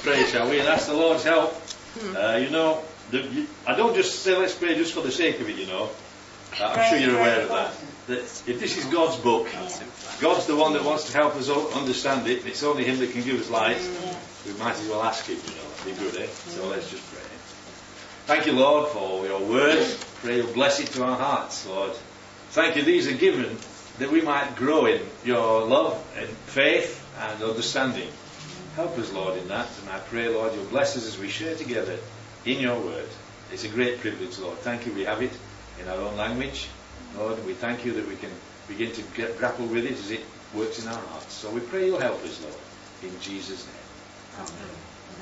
pray, shall we, and ask the Lord's help. You know, I don't just say let's pray just for the sake of it, you know. I'm sure you're aware of that. That if this is God's book, God's the one that wants to help us understand it, it's only Him that can give us light. We might as well ask Him, you know. That'd be good, eh? So let's just pray. Thank you, Lord, for your word. Pray you'll bless it to our hearts, Lord. Thank you, these are given that we might grow in your love and faith and understanding. Help us, Lord, in that. And I pray, Lord, you'll bless us as we share together in your word. It's a great privilege, Lord. Thank you we have it in our own language. Lord, we thank you that we can begin to grapple with it as it works in our hearts. So we pray you'll help us, Lord, in Jesus' name. Amen.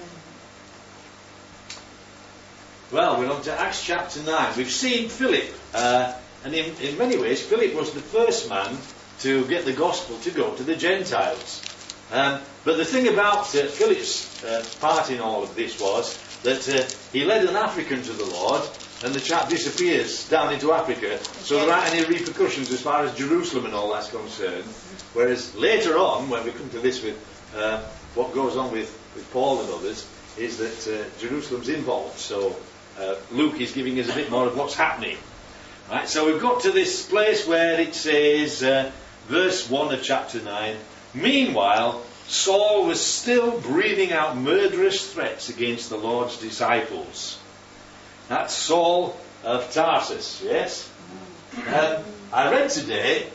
Well, we're on to Acts chapter 9. We've seen Philip, and in many ways, Philip was the first man to get the gospel to go to the Gentiles. But the thing about Philip's part in all of this was that he led an African to the Lord, and the chap disappears down into Africa, so there aren't any repercussions as far as Jerusalem and all that's concerned. Whereas later on, when we come to this with what goes on with Paul and others, is that Jerusalem's involved. So Luke is giving us a bit more of what's happening. Right, so we've got to this place where it says, verse 1 of chapter 9, meanwhile, Saul was still breathing out murderous threats against the Lord's disciples. That's Saul of Tarsus, yes? I read today,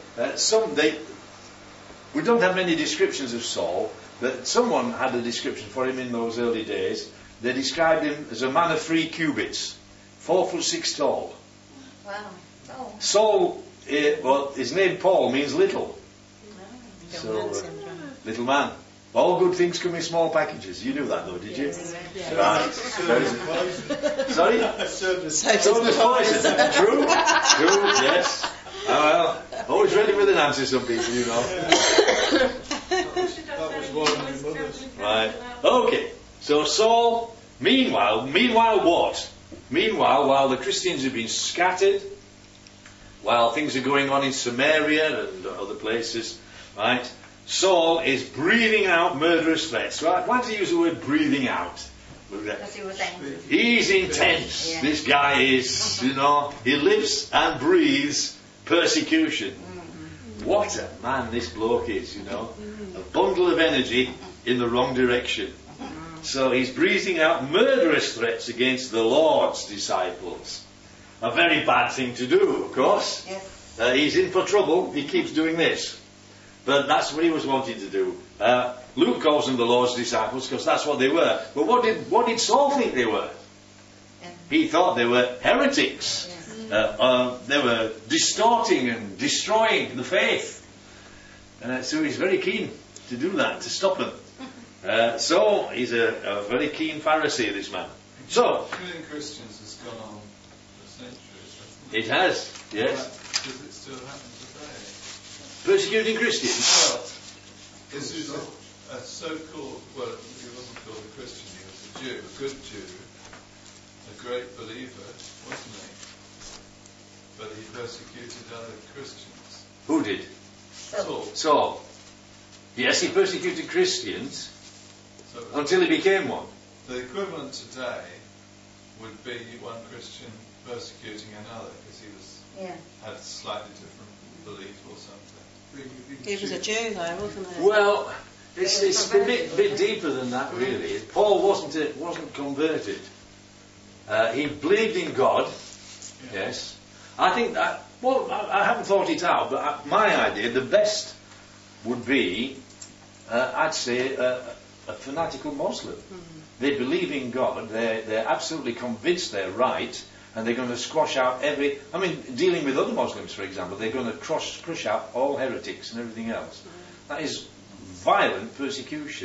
we don't have many descriptions of Saul, but someone had a description for him in those early days. They described him as a man of 3 cubits, 4'6" tall. Wow. Oh. Saul, his name Paul means little. So, little man. All good things come in small packages. You knew that though, did you? Yes. Right. Sorry? Service poison. True, yes. Well, always ready with an answer, some people, you know. That was one of my mother's. Right. Okay. So Saul, meanwhile what? Meanwhile, while the Christians have been scattered, while things are going on in Samaria and other places, right? Saul is breathing out murderous threats. Right? Why do you use the word breathing out? Because he was angry. He's intense. Yeah. This guy is, you know, he lives and breathes persecution. What a man this bloke is, you know. A bundle of energy in the wrong direction. So he's breathing out murderous threats against the Lord's disciples. A very bad thing to do, of course. Yes. He's in for trouble. He keeps doing this. But that's what he was wanting to do. Luke calls them the Lord's disciples because that's what they were. But what did Saul think they were? He thought they were heretics. Yes. They were distorting and destroying the faith. So he's very keen to do that, to stop them. So he's a very keen Pharisee, this man. So Killing Christians has gone on for centuries, hasn't it has, yes. Does it still happen today? Persecuting Christians. Well, this is a so-called, well, he wasn't called a Christian, he was a Jew, a good Jew, a great believer, wasn't he? But he persecuted other Christians. Who did? Saul. Yes, he persecuted Christians So until he became one. the equivalent today would be one Christian persecuting another because he had a slightly different belief or something. He was a Jew though, wasn't he? Well, it's a bit deeper than that, really. Paul wasn't converted. He believed in God. Yeah. Yes. I think that. Well, I haven't thought it out, but my idea, the best would be, I'd say, a fanatical Muslim. They believe in God. They're absolutely convinced they're right. And they're going to squash out dealing with other Muslims, for example, they're going to crush out all heretics and everything else. That is violent persecution.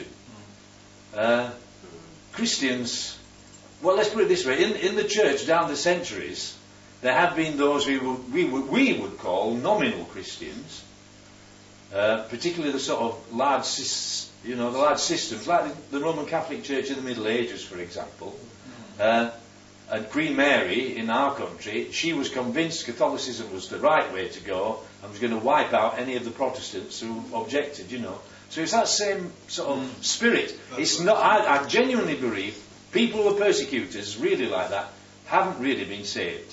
Christians, well, let's put it this way, in the church down the centuries, there have been those we would call nominal Christians, particularly the sort of large systems, like the Roman Catholic Church in the Middle Ages, for example. And Queen Mary in our country, she was convinced Catholicism was the right way to go and was going to wipe out any of the Protestants who objected, So it's that same sort of spirit. It's not. I genuinely believe people who are persecutors, really like that, haven't really been saved.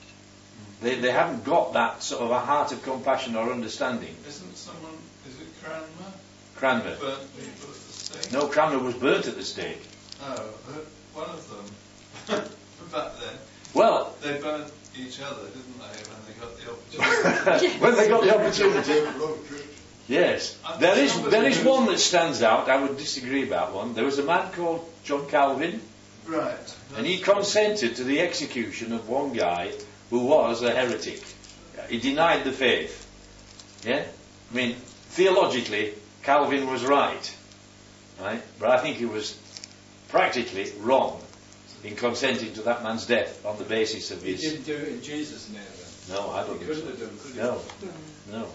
They haven't got that sort of a heart of compassion or understanding. Isn't someone, is it Cranmer? Cranmer. Burnt people at the stake? No, Cranmer was burnt at the stake. Oh, one of them, back then, Well, they burnt each other, didn't they, when they got the opportunity? when they got the opportunity. Yes. There is one that stands out. I would disagree about one. There was a man called John Calvin, Right. and he consented to the execution of one guy who was a heretic. He denied the faith. Yeah? I mean, theologically, Calvin was right. Right? But I think he was practically wrong in consenting to that man's death on the basis of his... He didn't do it in Jesus' name then? No, I don't He think couldn't have so. done, could he? No. No.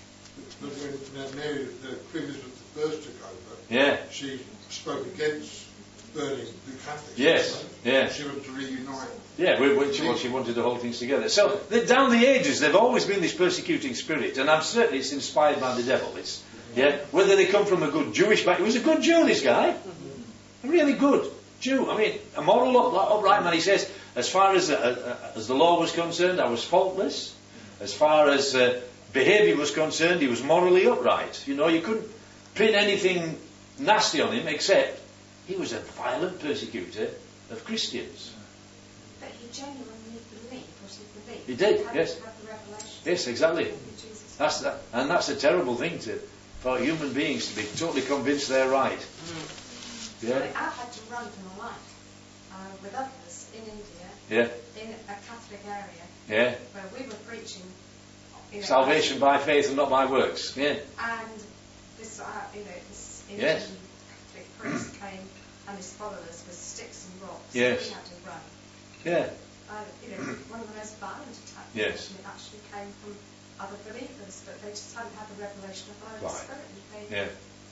But when Mary, the Queen Elizabeth I took over, Yeah. she spoke against burning the Catholics. Yes, right? yes. She wanted to reunite. Yeah, she wanted to hold things together. So, down the ages, there've always been this persecuting spirit, and I'm certain it's inspired by the devil. Whether they come from a good Jewish background. He was a good Jew, this guy. A really good Jew. I mean, a moral, upright man. He says, as far as the law was concerned, I was faultless. As far as behaviour was concerned, he was morally upright. You know, you couldn't pin anything nasty on him, except he was a violent persecutor of Christians. But he genuinely believed what he believed. He did, Had yes. to have the revelation. Yes, exactly. Jesus. That's a terrible thing for human beings to be totally convinced they're right. Yeah. I've had to run for my life with others in India, Yeah. in a Catholic area, Yeah. where we were preaching, Salvation by faith and not by works. Yeah. and this, this Indian Yes. Catholic priest came, and his followers with sticks and rocks. Yes. So we had to run. Yeah. One of the most violent attacks. Yes. And it actually came from other believers, but they just hadn't had the revelation of the Holy Right. Spirit. And Yeah.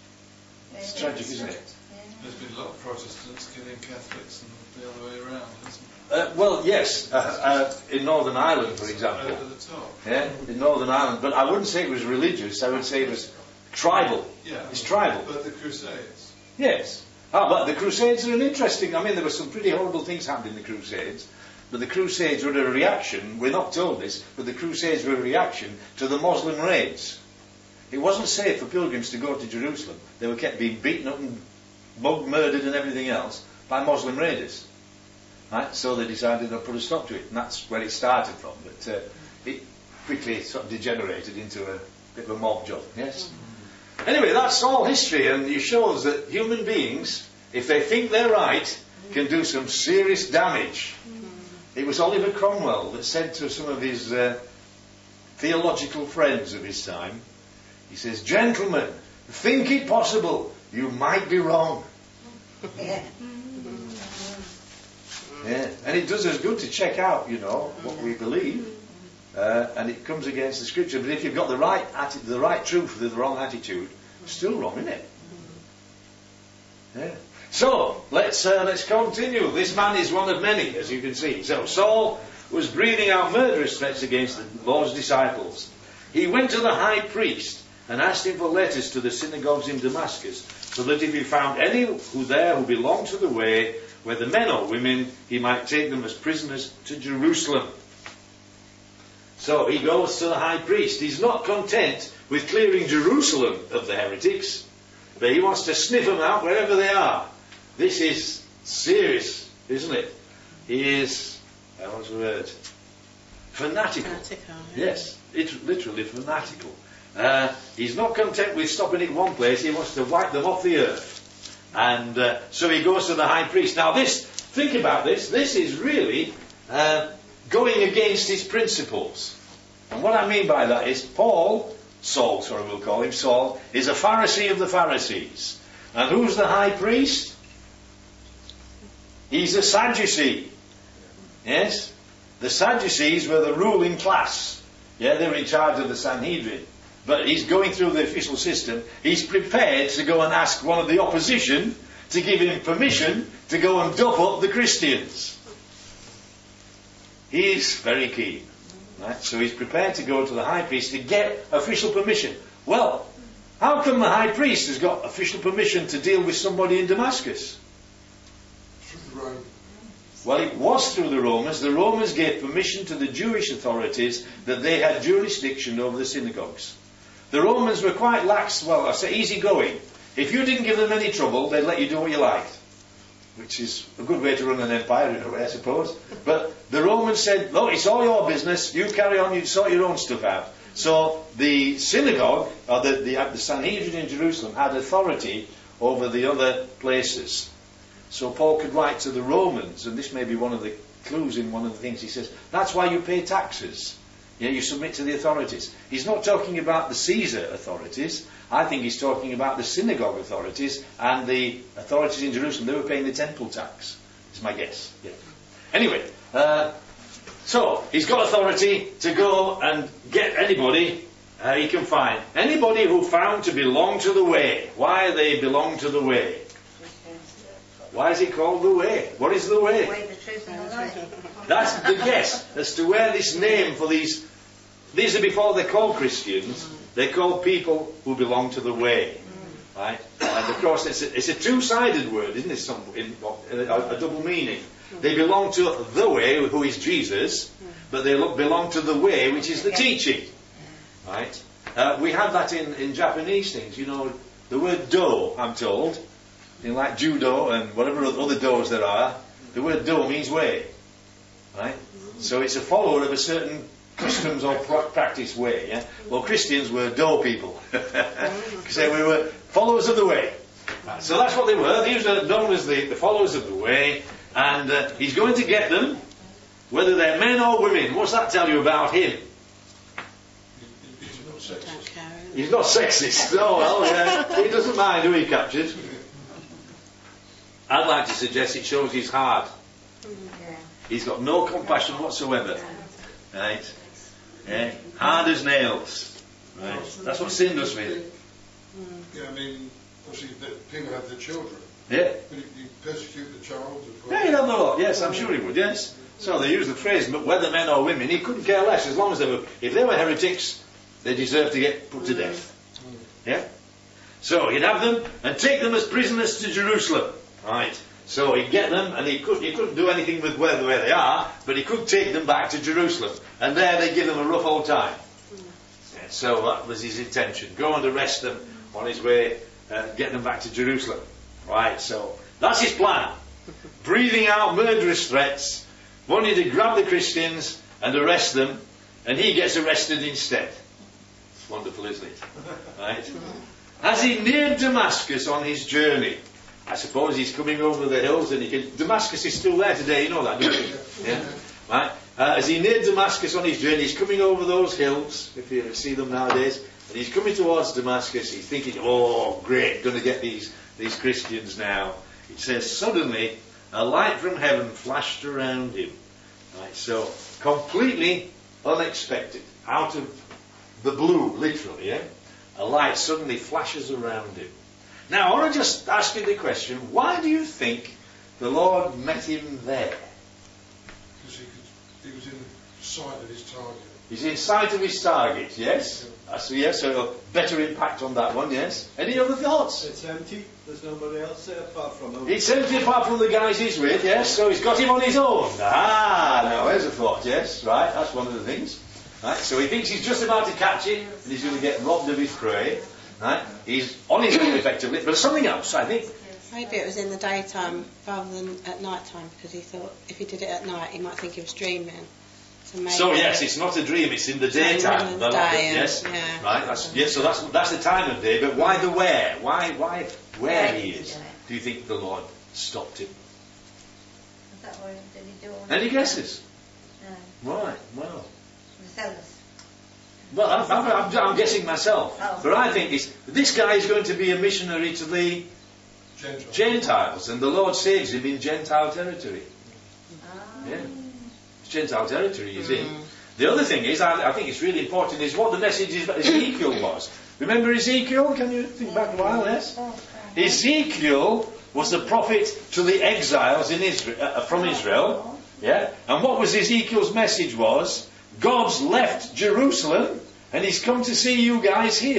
It's tragic, isn't it? There's been a lot of Protestants killing Catholics and the other way around, hasn't there? Well, yes. In Northern Ireland, for example. Over the top. Yeah. In Northern Ireland, but I wouldn't say it was religious. I would say it was tribal. Yeah. It's tribal. But the Crusades. Yes. But the Crusades are an interesting... I mean, there were some pretty horrible things happened in the Crusades, but the Crusades were a reaction, we're not told this, but the Crusades were a reaction to the Muslim raids. It wasn't safe for pilgrims to go to Jerusalem. They were kept being beaten up and mugged, murdered and everything else by Muslim raiders. Right? So they decided to put a stop to it, and that's where it started from. But it quickly sort of degenerated into a bit of a mob job. Yes? Anyway, that's all history, and it shows that human beings, if they think they're right, can do some serious damage. It was Oliver Cromwell that said to some of his theological friends of his time, he says, "Gentlemen, think it possible, you might be wrong." Yeah. Yeah, and it does us good to check out, what we believe, and it comes against the Scripture. But if you've got the right truth with the wrong attitude, it's still wrong, isn't it? Yeah. So let's continue. This man is one of many, as you can see. So Saul was breathing out murderous threats against the Lord's disciples. He went to the high priest and asked him for letters to the synagogues in Damascus, so that if he found any who belonged to the way, whether men or women, he might take them as prisoners to Jerusalem. So he goes to the high priest. He's not content with clearing Jerusalem of the heretics, but he wants to sniff them out wherever they are. This is serious, isn't it? He is, what's the word? Fanatical. Yes, it's literally fanatical. He's not content with stopping in one place. He wants to wipe them off the earth. And so he goes to the high priest. Now think about this. This is really going against his principles. And what I mean by that is Saul, we'll call him Saul, is a Pharisee of the Pharisees. And who's the high priest? He's a Sadducee. Yes? The Sadducees were the ruling class. Yeah, they were in charge of the Sanhedrin. But he's going through the official system. He's prepared to go and ask one of the opposition to give him permission to go and duff up the Christians. He's very keen. Right? So he's prepared to go to the high priest to get official permission. Well, How come the high priest has got official permission to deal with somebody in Damascus? Through the Rome. Well, it was through the Romans. The Romans gave permission to the Jewish authorities that they had jurisdiction over the synagogues. The Romans were quite lax, well, I say easygoing. If you didn't give them any trouble, they'd let you do what you liked. Which is a good way to run an empire in a way, I suppose. But the Romans said, look, it's all your business. You carry on, you sort your own stuff out. So the synagogue, or the Sanhedrin in Jerusalem, had authority over the other places. So Paul could write to the Romans, and this may be one of the clues in one of the things he says, that's why you pay taxes. Yeah, you submit to the authorities. He's not talking about the Caesar authorities. I think he's talking about the synagogue authorities and the authorities in Jerusalem. They were paying the temple tax. It's my guess. Yeah. Anyway, so he's got authority to go and get anybody he can find. Anybody who found to belong to the way. Why they belong to the way? Why is it called the way? What is the way? The way, the truth, and the life. That's the guess as to where this name for these are before they're called Christians. They're called people who belong to the way. Right? And of course it's a two-sided word, isn't it? A double meaning. They belong to the way, who is Jesus, but they belong to the way, which is the teaching. Right? We have that in Japanese things. You know, the word do, I'm told, in like judo and whatever other do's there are, the word do means way. Right? So it's a follower of a certain customs or practice way. Yeah? Well, Christians were do people. Because we were followers of the way. Right, so that's what they were. These are known as the followers of the way. And he's going to get them, whether they're men or women. What's that tell you about him? He's not sexist. He's not sexist. Oh, well, yeah. He doesn't mind who he captures. I'd like to suggest it shows his heart. He's got no compassion whatsoever. Right? Yeah. Hard as nails. Right? That's what sin does with it. Yeah, I mean, obviously people have their children. Yeah. But if you persecute the child as well. Yeah, he'd have the lot. Yes, I'm sure he would. Yes. So they use the phrase, whether men or women, he couldn't care less as long as if they were heretics, they deserved to get put to death. Yeah. So he'd have them and take them as prisoners to Jerusalem. Right. So he'd get them, and he couldn't do anything with where they are, but he could take them back to Jerusalem, and there they'd give them a rough old time. Yeah, so that was his intention. Go and arrest them on his way, get them back to Jerusalem. Right. So that's his plan. Breathing out murderous threats, wanting to grab the Christians and arrest them, and he gets arrested instead. It's wonderful, isn't it? Right. As he neared Damascus on his journey, I suppose he's coming over the hills, and Damascus is still there today, you know that, don't you? Yeah? Right? As he neared Damascus on his journey, he's coming over those hills, if you see them nowadays, and he's coming towards Damascus. He's thinking, oh, great, going to get these Christians now. It says, suddenly, a light from heaven flashed around him. Right? So, completely unexpected, out of the blue, literally, yeah? A light suddenly flashes around him. Now, I want to just ask you the question, why do you think the Lord met him there? Because he was in sight of his target. He's in sight of his target, yes? So, yes, so better impact on that one, yes? Any other thoughts? It's empty. There's nobody else there apart from him. It's empty apart from the guys he's with, yes? So he's got him on his own. Now there's a thought, yes? Right, that's one of the things. Right, so he thinks he's just about to catch it, and he's going to get robbed of his prey. Right? He's on his own effectively, but there's something else, I think. Maybe it was in the daytime rather than at night time, because he thought if he did it at night, he might think he was dreaming. So yes, it's not a dream; it's in the daytime. Yes, yeah. Right. So that's the time of day. But why the where? Why where he is? Do you think the Lord stopped him? Did he do all Any guesses? No. Right. Well. The sellers. Well, I'm guessing myself, Oh. but I think this guy is going to be a missionary to the Gentiles, and the Lord saves him in Gentile territory. Yeah, it's Gentile territory he's in. The other thing is, I think it's really important, is what the message is that Ezekiel was. Remember Ezekiel? Can you think back a while? Yes. Ezekiel was the prophet to the exiles in Israel, from Israel. Yeah, and what was Ezekiel's message was? God's left Jerusalem and he's come to see you guys here.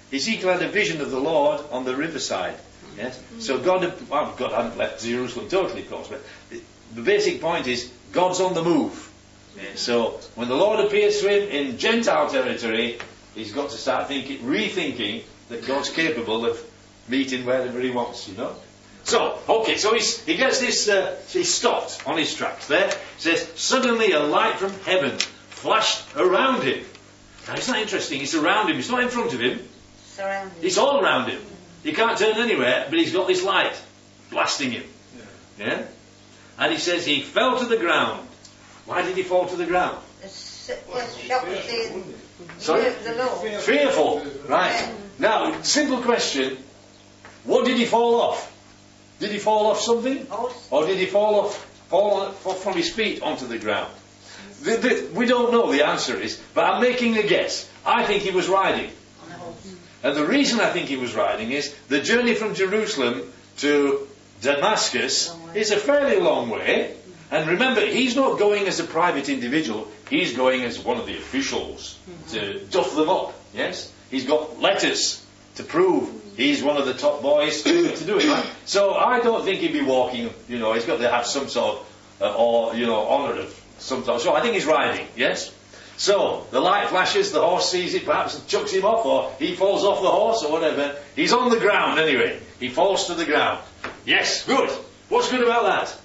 Ezekiel had a vision of the Lord on the riverside. Yes? So God hadn't left Jerusalem totally, of course, but the basic point is God's on the move. So when the Lord appears to him in Gentile territory, he's got to start rethinking that God's capable of meeting wherever he wants, you know. So, okay, so he gets this, he's stopped on his tracks there. It says, suddenly a light from heaven flashed around him. Now, isn't that interesting? It's around him. It's not in front of him. Surrounded. It's all around him. He can't turn anywhere, but he's got this light blasting him. Yeah? And he says he fell to the ground. Why did he fall to the ground? Shocked to see Sorry? the Lord. Fearful. Right. Now, simple question. What did he fall off? Did he fall off something? Or did he fall from his feet onto the ground? We don't know, the answer is, but I'm making a guess. I think he was riding. And the reason I think he was riding is the journey from Jerusalem to Damascus is a fairly long way. And remember, he's not going as a private individual. He's going as one of the officials to duff them up. Yes? He's got letters to prove he's one of the top boys to do it. Right? So I don't think he'd be walking, you know, he's got to have some sort of, honour of some sort. So I think he's riding. Yes? So, the light flashes, the horse sees it, perhaps chucks him off, or he falls off the horse, or whatever. He's on the ground anyway. He falls to the ground. Yes, good. What's good about that?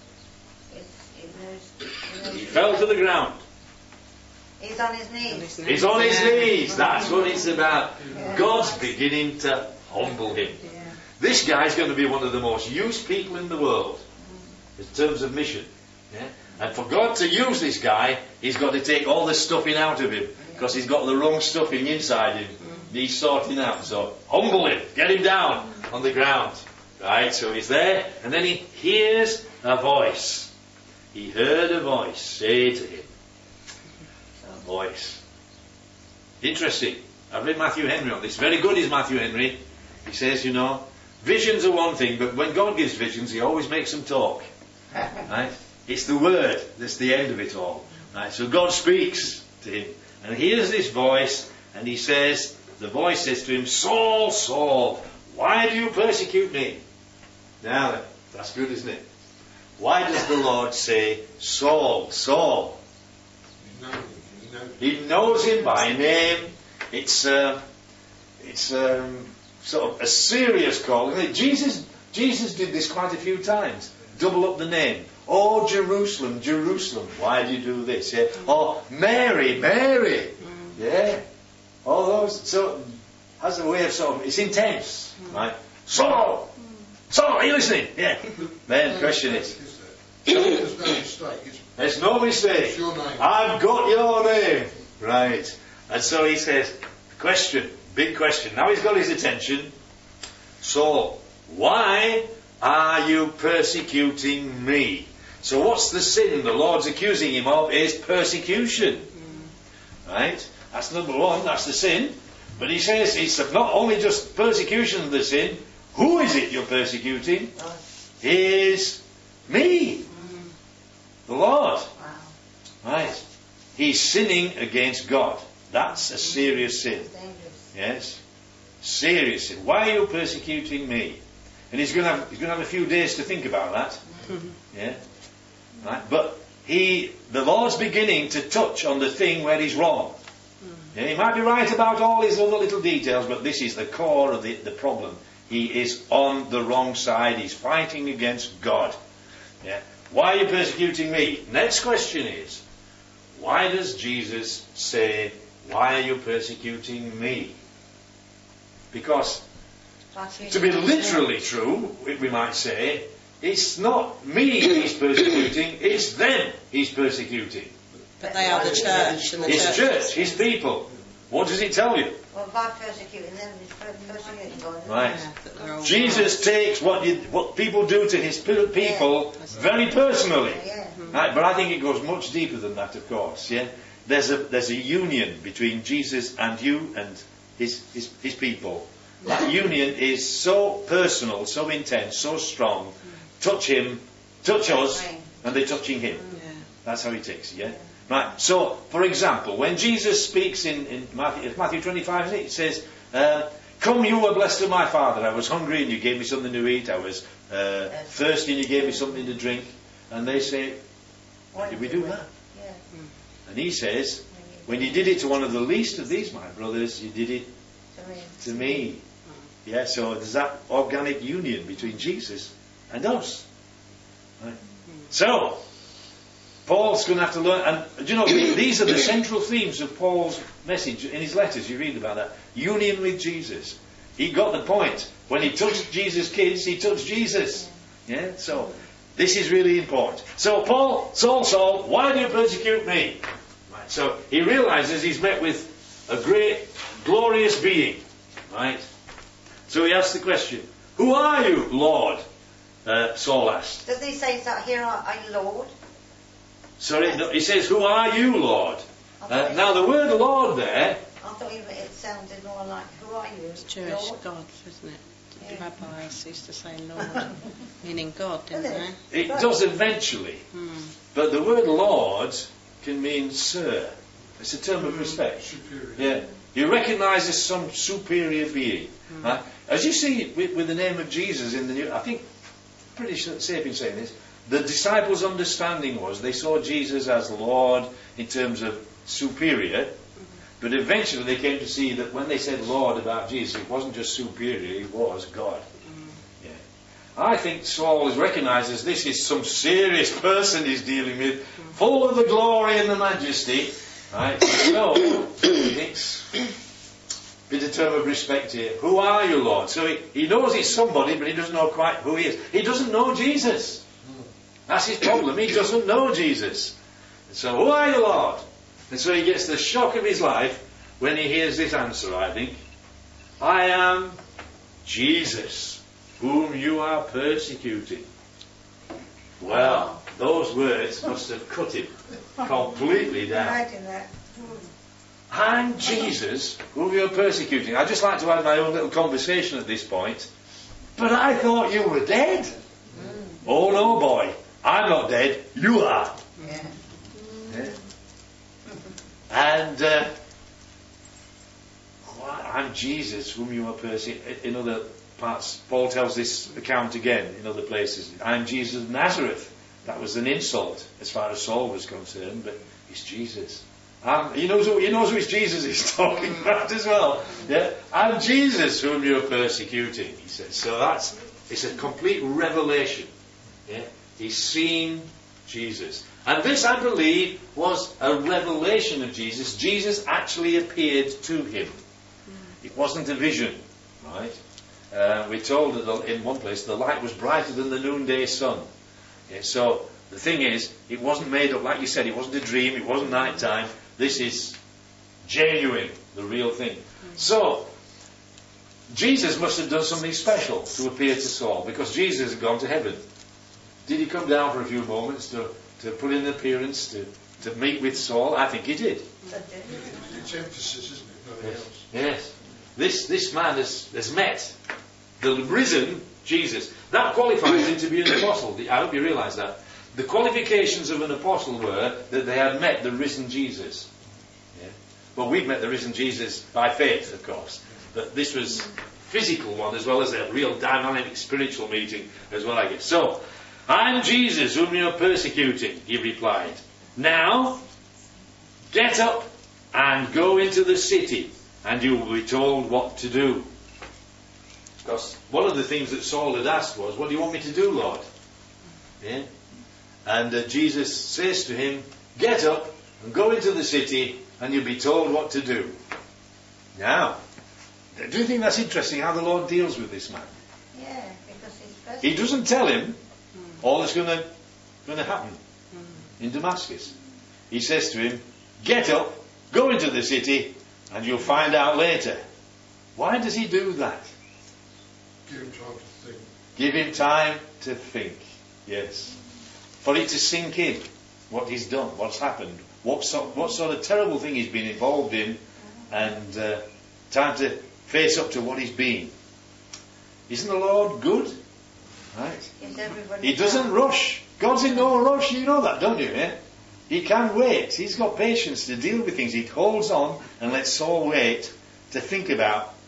He fell to the ground. He's on his knees. He's on his knees. That's what it's about. God's beginning to humble him. This guy's going to be one of the most used people in the world in terms of mission. Yeah? And for God to use this guy, he's got to take all the stuffing out of him, because he's got the wrong stuffing inside him. He's sorting out. So humble him, get him down on the ground. Right, so he's there, and then he hears a voice. He heard a voice say to him. A voice. Interesting. I've read Matthew Henry on this. Very good is Matthew Henry. He says, you know, visions are one thing, but when God gives visions, he always makes them talk. Right? It's the word that's the end of it all. Right? So God speaks to him, and he hears this voice, and he says, the voice says to him, Saul, Saul, why do you persecute me? Now then, that's good, isn't it? Why does the Lord say, Saul, Saul? He knows him by name. It's sort of a serious call. Jesus did this quite a few times. Double up the name. Oh, Jerusalem, Jerusalem, why do you do this? Yeah? Or Mary, Mary. Yeah. All those. So, has a way of sort of, it's intense. Right? Saul! Saul, are you listening? Yeah. Then the question is. There's no mistake. There's no mistake. It's your name. I've got your name. Right. And so he says, question, big question. Now he's got his attention. Saul, why are you persecuting me? So what's the sin the Lord's accusing him of is persecution. Right? That's number one, that's the sin. But he says it's not only just persecution of the sin. Who is it you're persecuting? Is me. The Lord. Right. He's sinning against God. That's a serious sin. Yes. Serious sin. Why are you persecuting me? And he's going to have a few days to think about that. Yeah. Right. But the Lord's beginning to touch on the thing where he's wrong. Yeah, he might be right about all his other little details, but this is the core of the problem. He is on the wrong side. He's fighting against God. Yeah. Why are you persecuting me? Next question is, why does Jesus say, why are you persecuting me? Because, to be literally true, we might say, it's not me he's persecuting, it's them he's persecuting. But they are the church. And the His church, his people. What does it tell you? Well, by persecuting them, he's persecuting God. Right. Yeah, Jesus takes what people do to his people very personally. Right, but I think it goes much deeper than that, of course. Yeah, there's a union between Jesus and you and his people. That union is so personal, so intense, so strong. Touch him, touch us, and they're touching him. That's how he takes it. Yeah. Right. So, for example, when Jesus speaks in Matthew 25, it says, Come, you were blessed of my Father. I was hungry and you gave me something to eat. I was thirsty and you gave me something to drink. And they say, did we do that? Yeah. And he says, when you did it to one of the least of these, my brothers, you did it to me. Yeah, so there's that organic union between Jesus and us. Right? So, Paul's going to have to learn, and do you know, these are the central themes of Paul's message in his letters. You read about that. Union with Jesus. He got the point. When he touched Jesus' kids, he touched Jesus. Yeah, so this is really important. So Saul, why do you persecute me? Right, so he realizes he's met with a great, glorious being. Right? So he asks the question, who are you, Lord? Saul asked. Does he say that here are you Lord? Sorry, no, he says, who are you, Lord? Now the word Lord there, I thought it sounded more like, who are you? It's Jewish Lord? gods, isn't it? Yeah. Rabbis used to say Lord, meaning God, didn't they? it does eventually. But the word Lord can mean sir. It's a term of respect. Superior. Yeah. You recognise as some superior being. As you see with the name of Jesus in the New, I think, pretty safe in saying this, the disciples' understanding was they saw Jesus as Lord in terms of superior, but eventually they came to see that when they said Lord about Jesus, it wasn't just superior, he was God. Yeah. I think Saul is recognised as this is some serious person he's dealing with, full of the glory and the majesty. Right? So, he thinks, bit of term of respect here. Who are you, Lord? So he knows he's somebody, but he doesn't know quite who he is. He doesn't know Jesus. That's his problem. He doesn't know Jesus. And so, who are you, Lord? And so he gets the shock of his life when he hears this answer, I think. I am Jesus, whom you are persecuting. Well, those words must have cut him completely down. Imagine that. I'm Jesus, whom you're persecuting. I'd just like to have my own little conversation at this point. But I thought you were dead. Oh no, boy. I'm not dead. You are. Yeah. Yeah. And I'm Jesus, whom you are persecuting. In other parts, Paul tells this account again in other places. I'm Jesus of Nazareth. That was an insult as far as Saul was concerned, but it's Jesus. He knows who it's Jesus he's talking about as well. Yeah, I'm Jesus whom you're persecuting, he says. So it's a complete revelation. Yeah, he's seen Jesus, and this, I believe, was a revelation of Jesus. Jesus actually appeared to him. It wasn't a vision, right? We're told that in one place the light was brighter than the noonday sun. Yeah, so the thing is, it wasn't made up, like you said. It wasn't a dream. It wasn't night time. This is genuine, the real thing. So, Jesus must have done something special to appear to Saul, because Jesus had gone to heaven. Did he come down for a few moments to put in an appearance, to meet with Saul? I think he did. It's emphasis, isn't it? Nothing else. Yes. This man has met the risen Jesus. That qualifies him to be an apostle. I hope you realise that. The qualifications of an apostle were that they had met the risen Jesus. Yeah? Well, we've met the risen Jesus by faith, of course. But this was a physical one as well as a real dynamic spiritual meeting as well, I guess. So, I'm Jesus whom you're persecuting, he replied. Now, get up and go into the city, and you will be told what to do. Because one of the things that Saul had asked was, what do you want me to do, Lord? Yeah? And Jesus says to him, get up and go into the city and you'll be told what to do. Now, do you think that's interesting how the Lord deals with this man? Yeah, because he's present. He doesn't tell him all that's going to happen in Damascus. He says to him, get up, go into the city and you'll find out later. Why does he do that? Give him time to think. Give him time to think. Yes. For it to sink in what he's done, what's happened, what sort of terrible thing he's been involved in, and time to face up to what he's been. Isn't the Lord good? Right? He doesn't rush. God's in no rush. You know that, don't you? Eh? He can wait. He's got patience to deal with things. He holds on and lets Saul wait to think about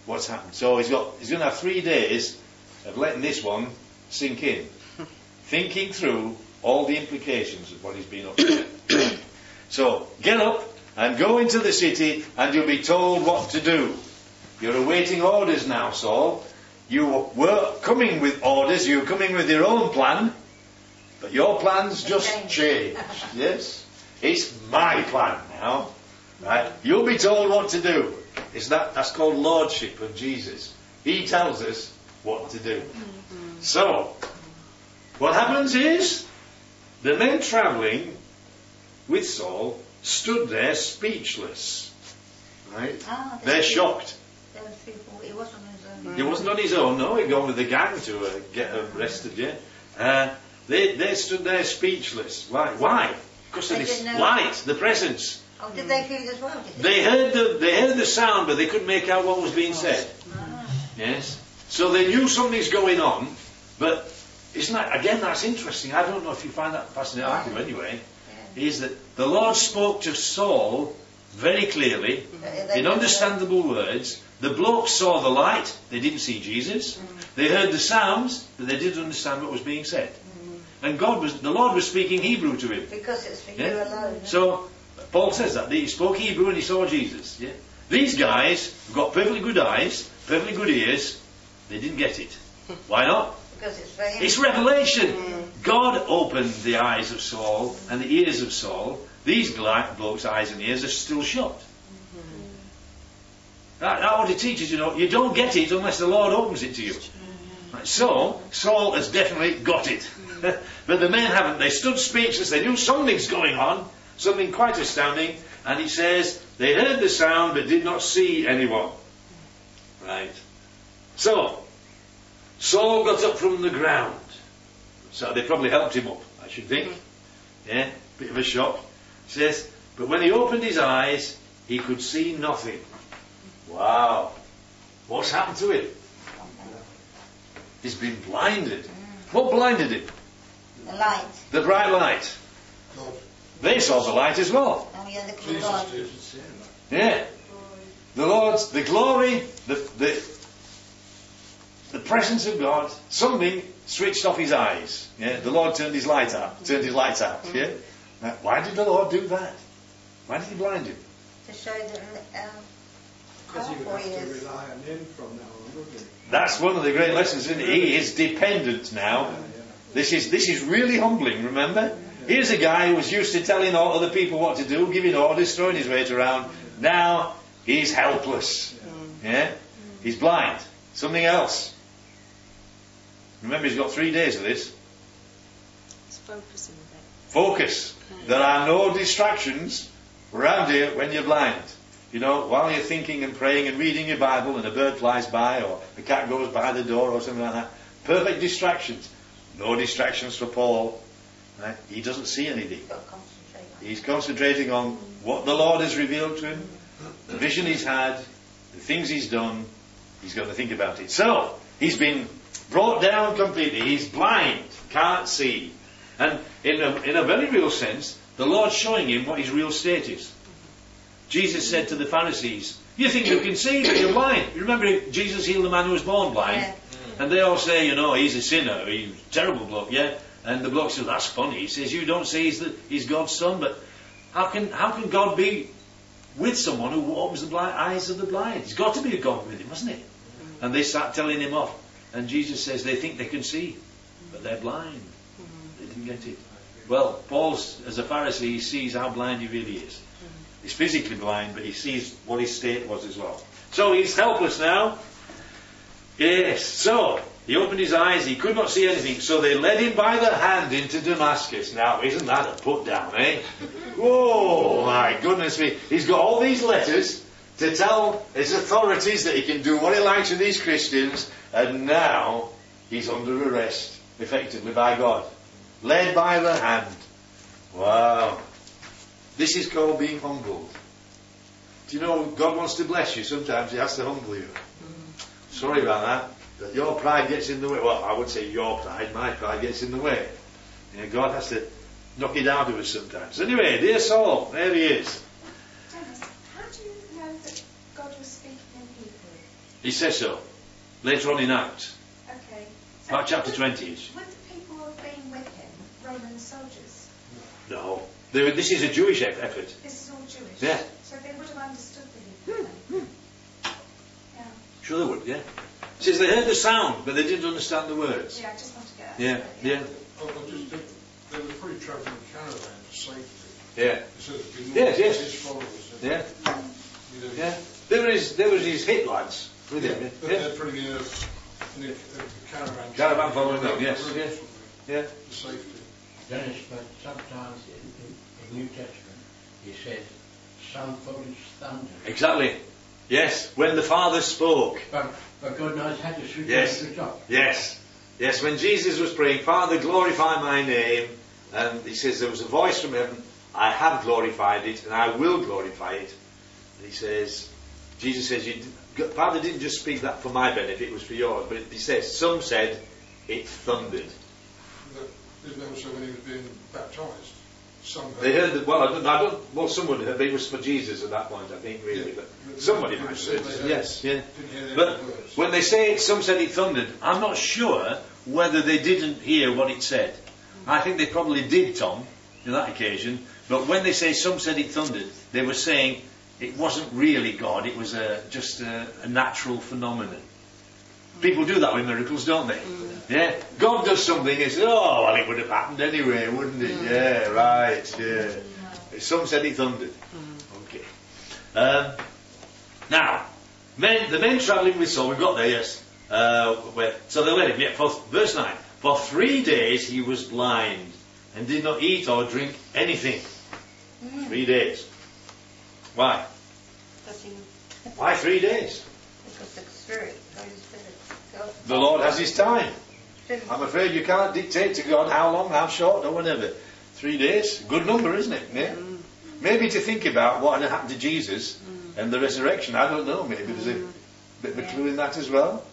what's happened. So he's going to have 3 days of letting this one sink in, thinking through all the implications of what he's been up to. So, get up and go into the city and you'll be told what to do. You're awaiting orders now, Saul. You were coming with orders, you were coming with your own plan, but your plan's just changed. Yes? It's my plan now. Right? You'll be told what to do. That's called lordship of Jesus. He tells us what to do. So, what happens is, the men travelling with Saul stood there speechless. Right? They're shocked. There was people, he wasn't on his own. He wasn't on his own, no. He'd gone with the gang to get arrested, yeah. They stood there speechless. Why? Because of this light, the presence. Oh, did they feel it as well? They heard the sound, but they couldn't make out what was being said. Yes. So they knew something's going on, but isn't that, again, that's interesting. I don't know if you find that fascinating. I do anyway. Is that the Lord spoke to Saul very clearly, in understandable words. The blokes saw the light, they didn't see Jesus. They heard the sounds, but they didn't understand what was being said. And the Lord was speaking Hebrew to him. Because it's for you alone. So, Paul says that. He spoke Hebrew and he saw Jesus. Yeah? These guys have got perfectly good eyes, perfectly good ears. They didn't get it. Why not? Because it's for him. It's revelation. God opened the eyes of Saul and the ears of Saul. These blokes' eyes and ears are still shut. That what it teaches, you don't get it unless the Lord opens it to you. Right, so, Saul has definitely got it. But the men haven't. They stood speechless. They knew something's going on. Something quite astounding. And he says, they heard the sound but did not see anyone. Right. So, Saul got up from the ground. So they probably helped him up, I should think. Yeah, bit of a shock. He says, but when he opened his eyes, he could see nothing. Wow. What's happened to him? He's been blinded. What blinded him? The light. The bright light. God. They saw the light as well. Oh yeah, the Jesus God. did. Yeah. The Lord's, the glory, the presence of God, something switched off his eyes. Yeah. The Lord turned his light out. Yeah. Now, why did the Lord do that? Why did he blind him? To show that Because he would powerful have he to is. rely on him from now on, wouldn't he? That's one of the great lessons, isn't it? He is dependent now. This is really humbling, remember? Here's a guy who was used to telling all other people what to do, giving orders, throwing his weight around. Now, he's helpless. Yeah? He's blind. Something else. Remember, he's got 3 days of this. It's focusing a bit. Focus. There are no distractions around here when you're blind. While you're thinking and praying and reading your Bible and a bird flies by or a cat goes by the door or something like that. Perfect distractions. No distractions for Paul. Right? He doesn't see anything. He's concentrating on what the Lord has revealed to him, the vision he's had, the things he's done. He's going to think about it. So, he's been brought down completely. He's blind, can't see. And in a very real sense, the Lord's showing him what his real state is. Jesus said to the Pharisees, you think you can see, but you're blind. You remember Jesus healed the man who was born blind? Yeah. And they all say, he's a sinner, he's a terrible bloke, yeah? And the bloke says, that's funny. He says, you don't say he's God's son, but how can God be with someone who opens the eyes of the blind? He's got to be a God with him, hasn't he? And they start telling him off. And Jesus says, they think they can see, but they're blind. They didn't get it. Well, Paul, as a Pharisee, he sees how blind he really is. He's physically blind, but he sees what his state was as well. So he's helpless now. Yes, so he opened his eyes, he could not see anything, so they led him by the hand into Damascus. Now, isn't that a put down, eh? Oh, my goodness me. He's got all these letters to tell his authorities that he can do what he likes with these Christians, and now he's under arrest, effectively, by God. Led by the hand. Wow. This is called being humbled. Do you know, God wants to bless you, sometimes he has to humble you. Sorry about that, but your pride gets in the way. Well, I would say your pride, my pride gets in the way. God has to knock it out of us sometimes. Anyway, dear Saul, there he is. Dennis, how do you know that God was speaking in Hebrew? He says so. Later on in Acts. Okay. About chapter would- 20-ish. Would the people who have been with him Roman soldiers? No. This is a Jewish effort. This is all Jewish? Yeah. So they would have understood the Hebrew then? Yeah. Sure they would, yeah. It says they heard the sound, but they didn't understand the words. Yeah, I just want to get Yeah, that. yeah, I just think they were free travelling caravan for safety. yeah, So it'd be Yes, more yes. his followers. yeah, You know, yeah. There was his hit lads with him. But Yeah, they're pretty in a caravan. Caravan following them, yes, Route yeah. or something, yeah. For safety. Dennis, but sometimes in the New Testament, he says, some foolish thunder. Exactly. Yes, when the Father spoke. But God knows how to shoot Yes. the job. Yes. Yes, when Jesus was praying, Father, glorify my name, and he says there was a voice from heaven, I have glorified it, and I will glorify it. And he says, Jesus says, Father didn't just speak that for my benefit, it was for yours, but he says, some said, it thundered. Isn't that also when he was being baptised? Some They heard that, well, someone heard, but it was for Jesus at that point, I think, really. Yeah. But somebody might have Said heard. they heard- Yes, yeah. Didn't hear the But words. when they say some said it thundered, I'm not sure whether they didn't hear what it said. I think they probably did, Tom, on that occasion. But when they say some said it thundered, they were saying it wasn't really God, it was just a natural phenomenon. People do that with miracles, don't they? Yeah. God does something and says, oh, well, it would have happened anyway, wouldn't it? Yeah, right, yeah. Some said it thundered. Okay. Now, the men travelling with Saul, we've got there, yes. So they led him. Yeah, verse 9. For 3 days he was blind and did not eat or drink anything. 3 days. Why? Why 3 days? Because the Spirit, Holy Spirit, God. The Lord has his time. I'm afraid you can't dictate to God how long, how short, or whatever. 3 days, good number, isn't it? Yeah. Maybe to think about what had happened to Jesus and the resurrection. I don't know. Maybe there's a bit of a clue in that as well.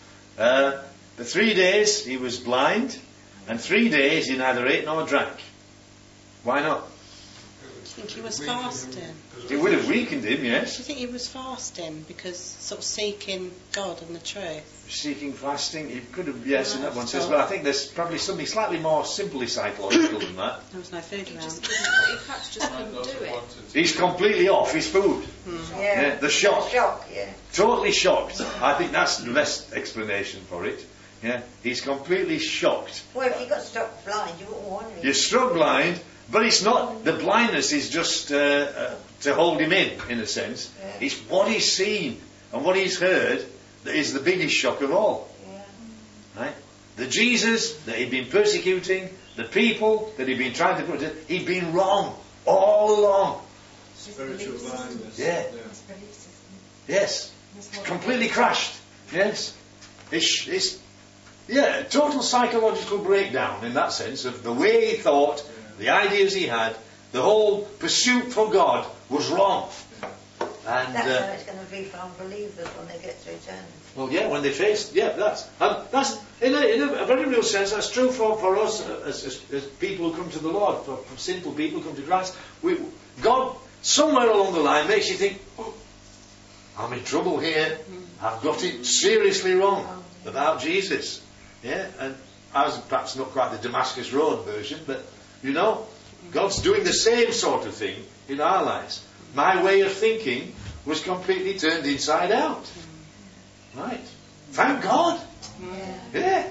The 3 days he was blind, and 3 days he neither ate nor drank. Why not? I think he was fasting. It would have weakened him, Do yes. you think he was fasting because sort of seeking God and the truth? Seeking fasting, he could have, yes, and that one says, but I think there's probably something slightly more simply psychological than that. There was no food He around. just couldn't, he perhaps just Might couldn't not do have it. wanted to. He's completely off his food. Yeah. The shock. Shock, yeah. Totally shocked. I think that's the best explanation for it. Yeah, he's completely shocked. Well, if you got struck blind, you wouldn't want it. You're struck blind, but it's not, the blindness is just to hold him in a sense. Yeah. It's what he's seen and what he's heard that is the biggest shock of all. Yeah. Right? The Jesus that he'd been persecuting, the people that he'd been trying to put to, he'd been wrong all along. Spiritual blindness. Yeah. His belief system. Yes. His whole Completely crashed. Yes. It's a total psychological breakdown in that sense of the way he thought, the ideas he had, the whole pursuit for God was wrong. And That's how it's going to be for unbelievers when they get to eternity. well, yeah, when they face, that's in a very real sense. That's true for us as people who come to the Lord, for simple people who come to Christ. God, somewhere along the line, makes you think, oh, I'm in trouble here. I've got it seriously wrong about Jesus. Yeah, and I was perhaps not quite the Damascus Road version, but you know, God's doing the same sort of thing in our lives. My way of thinking was completely turned inside out. Right. Thank God. Yeah.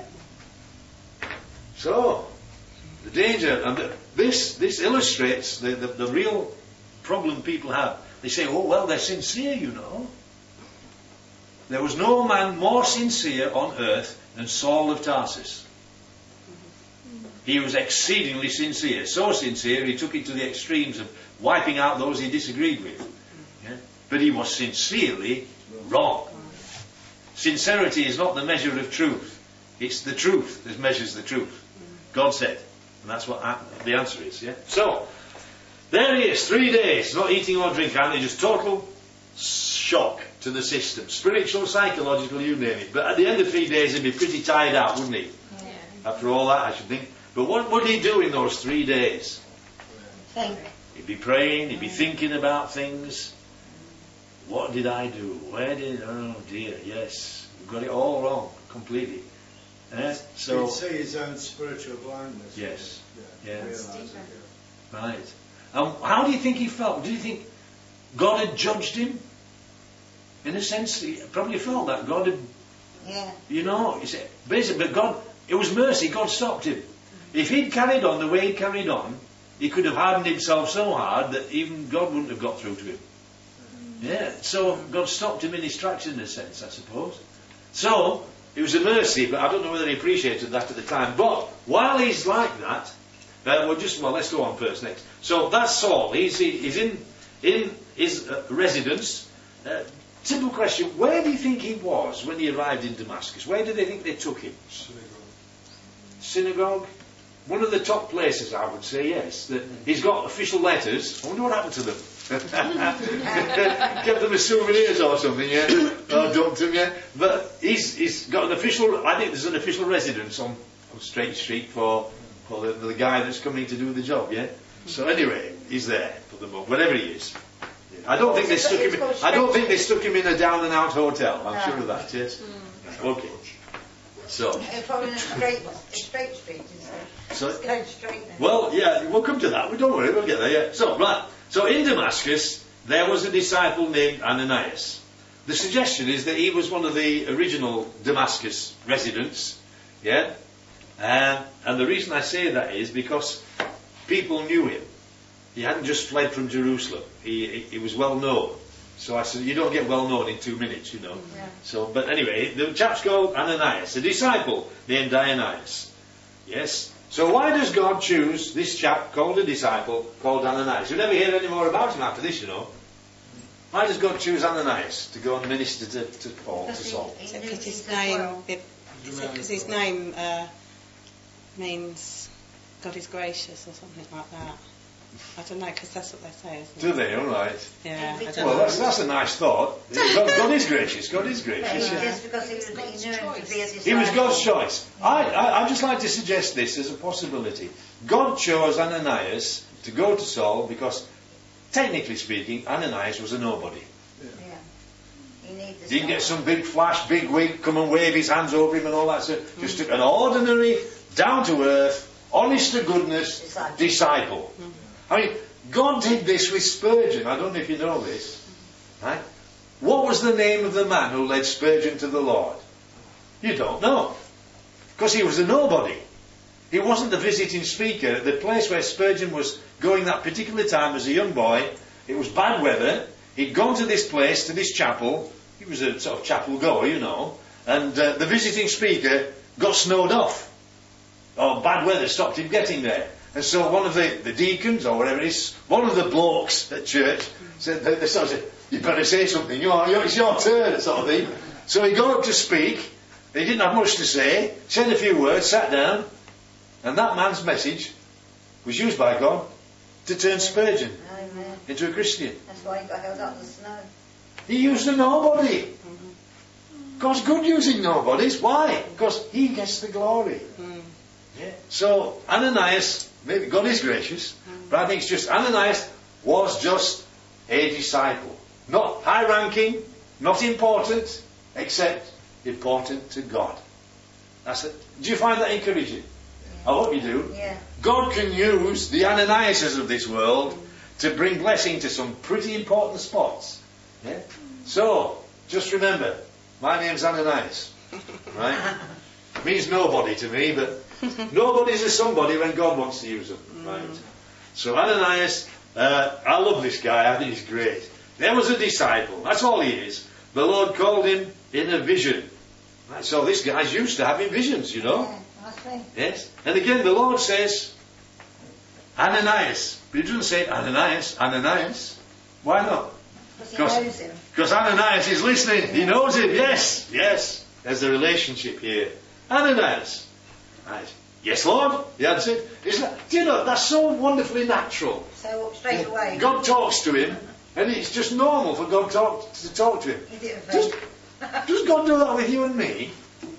So, the danger, and this illustrates the real problem people have. They say, oh, well, they're sincere, you know. There was no man more sincere on earth than Saul of Tarsus. He was exceedingly sincere. So sincere, he took it to the extremes of wiping out those he disagreed with. Yeah? But he was sincerely wrong. Sincerity is not the measure of truth. It's the truth that measures the truth. God said. And that's what the answer is. Yeah. So, there he is, 3 days, not eating or drinking, and just total shock to the system. Spiritual, psychological, you name it. But at the end of 3 days, he'd be pretty tired out, wouldn't he? Yeah. After all that, I should think. But what would he do in those 3 days? Think. He'd be praying, he'd be thinking about things. what did I do? Oh dear, yes, we've got it all wrong, completely. So he'd see his own spiritual blindness. Yes. Yeah. Yeah. Realise it, yeah. Right. How do you think he felt? Do you think God had judged him? In a sense, he probably felt that God had, he said, basically, but God, it was mercy. God stopped him. If he'd carried on the way he carried on, he could have hardened himself so hard that even God wouldn't have got through to him. Yeah. So God stopped him in his tracks, in a sense, I suppose. So it was a mercy, but I don't know whether he appreciated that at the time. But while he's like that, let's go on first next. So that's Saul. He's in his residence. Simple question: where do you think he was when he arrived in Damascus? Where do they think they took him? Synagogue. One of the top places, I would say, yes. He's got official letters. I wonder what happened to them. Kept them as souvenirs or something, yeah? Or dumped them, yeah? But he's got an official, I think there's an official residence on Straight Street for the guy that's coming to do the job, yeah? So anyway, he's there for the moment, wherever he is. I don't think they stuck him in a down and out hotel. I'm sure of that, yes? Okay. So. Probably in a straight street, so it's going straight there. Well, yeah, we'll come to that. Don't worry, we'll get there, yeah. So, right. So in Damascus, there was a disciple named Ananias. The suggestion is that he was one of the original Damascus residents, yeah? And the reason I say that is because people knew him. He hadn't just fled from Jerusalem. He was well known. So I said, you don't get well known in 2 minutes, you know. Yeah. So, but anyway, the chap's called Ananias, a disciple named Ananias. Yes. So why does God choose this chap called a disciple called Ananias? You'll never hear any more about him after this, you know. Why does God choose Ananias to go and minister to Paul, to Saul? Because his name means God is gracious or something like that. I don't know, because that's what they say, isn't it? Do they? All right. Yeah. I don't Well, know. that's a nice thought. God is gracious. God is gracious. Yeah, just because he knew him to be a disciple. He was God's choice. I'd just like to suggest this as a possibility. God chose Ananias to go to Saul because, technically speaking, Ananias was a nobody. Yeah. He needed Didn't get some big flash, big wig, come and wave his hands over him and all that stuff. Just took an ordinary, down-to-earth, honest-to-goodness disciple. I mean, God did this with Spurgeon. I don't know if you know this. Right? What was the name of the man who led Spurgeon to the Lord? You don't know. Because he was a nobody. He wasn't the visiting speaker. The place where Spurgeon was going that particular time as a young boy, it was bad weather. He'd gone to this place, to this chapel. He was a sort of chapel goer, you know. And the visiting speaker got snowed off. Or bad weather stopped him getting there. And so one of the deacons, or whatever it is, one of the blokes at church, said, they sort of said, you better say something, it's your turn, sort of thing. So he got up to speak, he didn't have much to say, said a few words, sat down, and that man's message was used by God to turn Spurgeon into a Christian. That's why he got held up in the snow. He used a nobody. God's good using nobodies. Why? Because he gets the glory. Yeah. So Ananias, maybe God is gracious, but I think it's just Ananias was just a disciple. Not high ranking, not important, except important to God. That's it. Do you find that encouraging? I hope you do. Yeah. God can use the Ananiases of this world to bring blessing to some pretty important spots. Yeah? So, just remember, my name's Ananias. Right? Means nobody to me, but nobody's a somebody when God wants to use them. Right? So Ananias, I love this guy, I think he's great. There was a disciple, that's all he is. The Lord called him in a vision. Right? So this guy's used to having visions, you know. Yeah, I think. Yes? And again the Lord says, Ananias. But he doesn't say Ananias, Ananias. Why not? Because he knows him. Because Ananias is listening. He knows him. Yes. Yes. There's a relationship here. Ananias. Right. Yes, Lord. The answer. Do you know, that's so wonderfly natural. So straight away. God talks to him, and it's just normal for God to talk to him. He didn't think. Does God do that with you and me?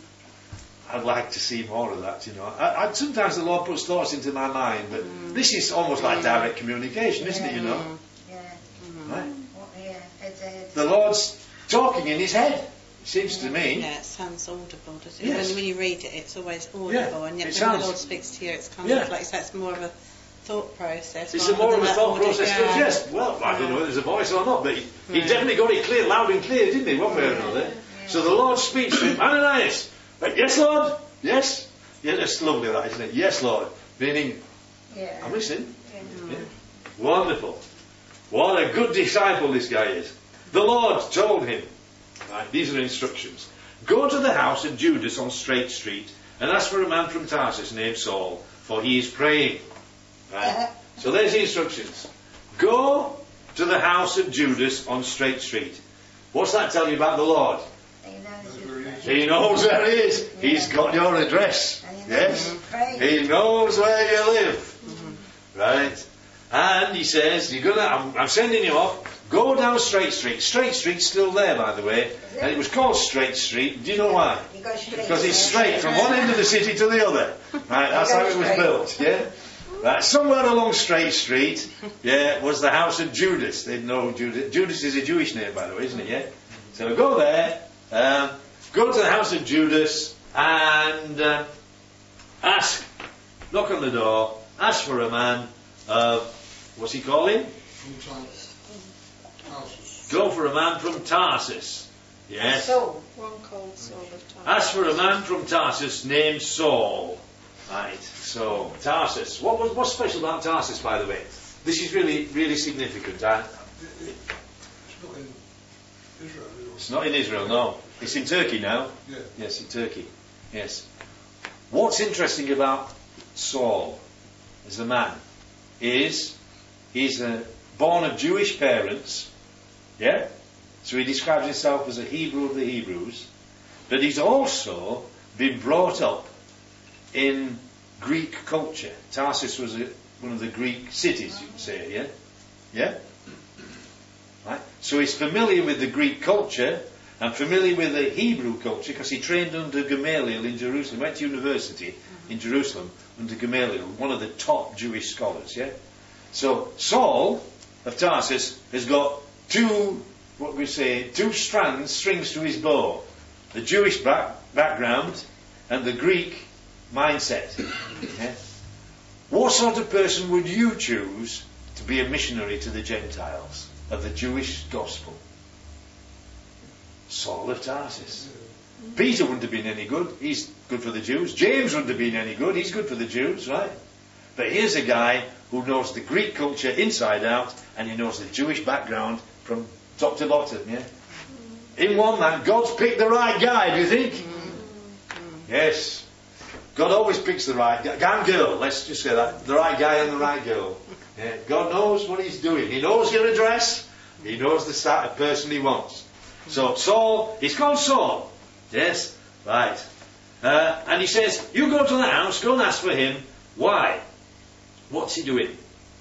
I'd like to see more of that, you know. Sometimes the Lord puts thoughts into my mind, but this is almost like direct communication, isn't it, you know? Yeah. Right? Yeah, head to head. the Lord's talking in his head. It seems to me. Yeah, it sounds audible, does it? Yes. When you read it, it's always audible, Yeah, and yet it when sounds- the Lord speaks to you, it's kind Yeah. of like you say, it's more of a thought process. It's rather more of than a that thought audio- process. yeah. Yes. Well, I don't know whether there's a voice or not, but he Yeah. definitely got it clear, loud and clear, didn't he? One way or another. So the Lord speaks to him, Ananias. Yes, Lord. Yes. Yeah, that's lovely, that, isn't it? Yes, Lord. Meaning, Yeah. I'm listening. Yeah. Wonderful. What a good disciple this guy is. The Lord told him, right, these are instructions. Go to the house of Judas on Straight Street and ask for a man from Tarsus named Saul, for he is praying. Right? So there's the instructions. Go to the house of Judas on Straight Street. What's that tell you about the Lord? He knows where he is. He's got your address. Yes. He knows where you live. Right? And he says, I'm sending you off. Go down Straight Street. Straight Street's still there, by the way. And it was called Straight Street. Do you know why? Because it's straight from one end of the city to the other. Right? That's how it was built. Yeah. Right. Somewhere along Straight Street, yeah, was the house of Judas. They know Judas. Judas is a Jewish name, by the way, isn't it? Yeah. So go there. Go to the house of Judas and ask. Knock on the door. Ask for a man. What's he calling? Go for a man from Tarsus. Yes. One called Saul of Tarsus. Ask for a man from Tarsus named Saul. Right. So Tarsus. What's special about Tarsus, by the way? This is really, really significant. It's not in Israel, is it? It's not in Israel, no. It's in Turkey now. Yeah. Yes, in Turkey. Yes. What's interesting about Saul as a man is he's born of Jewish parents. Yeah? So he describes himself as a Hebrew of the Hebrews. But he's also been brought up in Greek culture. Tarsus was one of the Greek cities, you could say, yeah? Yeah? Right? So he's familiar with the Greek culture and familiar with the Hebrew culture because he trained under Gamaliel in Jerusalem. Went to university in Jerusalem under Gamaliel, one of the top Jewish scholars, yeah? So Saul of Tarsus has got two strings to his bow. The Jewish background and the Greek mindset. Yeah? What sort of person would you choose to be a missionary to the Gentiles of the Jewish gospel? Saul of Tarsus. Peter wouldn't have been any good. He's good for the Jews. James wouldn't have been any good. He's good for the Jews, right? But here's a guy who knows the Greek culture inside out and he knows the Jewish background from top to bottom, yeah? In one man, God's picked the right guy, do you think? Yes. God always picks the right guy. And girl, let's just say that. The right guy and the right girl. Yeah. God knows what he's doing. He knows your address. He knows the sort of person he wants. So Saul, he's called Saul. Yes? Right. And he says, you go to the house, go and ask for him. Why? What's he doing?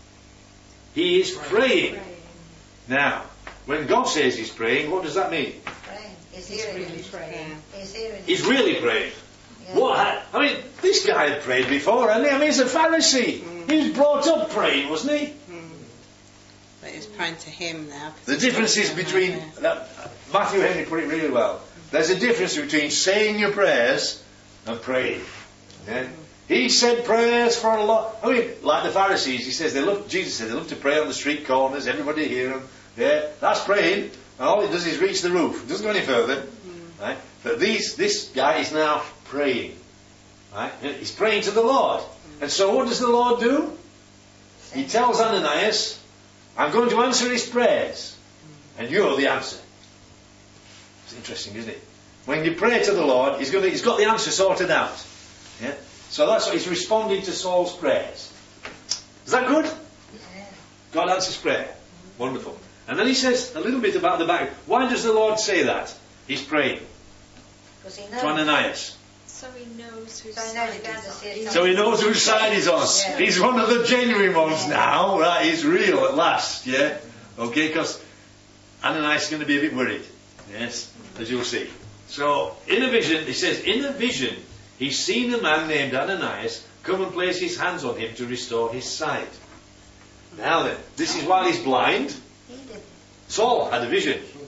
He is praying. Now, when God says he's praying, what does that mean? Praying. He's really praying. He's really praying. Yeah. What? I mean, this guy had prayed before, hadn't he? I mean, he's a Pharisee. He was brought up praying, wasn't he? But he was praying to him now. The difference is between... Matthew Henry put it really well. There's a difference between saying your prayers and praying. Yeah? He said prayers for a lot. I mean, like the Pharisees, Jesus said they love to pray on the street corners, everybody hear them. Yeah, that's praying. And all it does is reach the roof. It doesn't go any further. Right? But this guy is now praying. Right? He's praying to the Lord. And so what does the Lord do? He tells Ananias, I'm going to answer his prayers. And you're the answer. It's interesting, isn't it? When you pray to the Lord, he's got the answer sorted out. Yeah? So that's what he's responding to Saul's prayers. Is that good? Yeah. God answers prayer. Wonderful. And then he says a little bit about the back. Why does the Lord say that? He's praying to Ananias. So he knows whose So he side knows he does he's it. on. So he knows whose side he's on. Yeah. He's one of the genuine ones now. Right? He's real at last. Yeah? Okay, because Ananias is going to be a bit worried. Yes? As you'll see. So, in a vision, he says, in a vision, he's seen a man named Ananias come and place his hands on him to restore his sight. Now then, this is while he's blind. He did. Saul had a vision.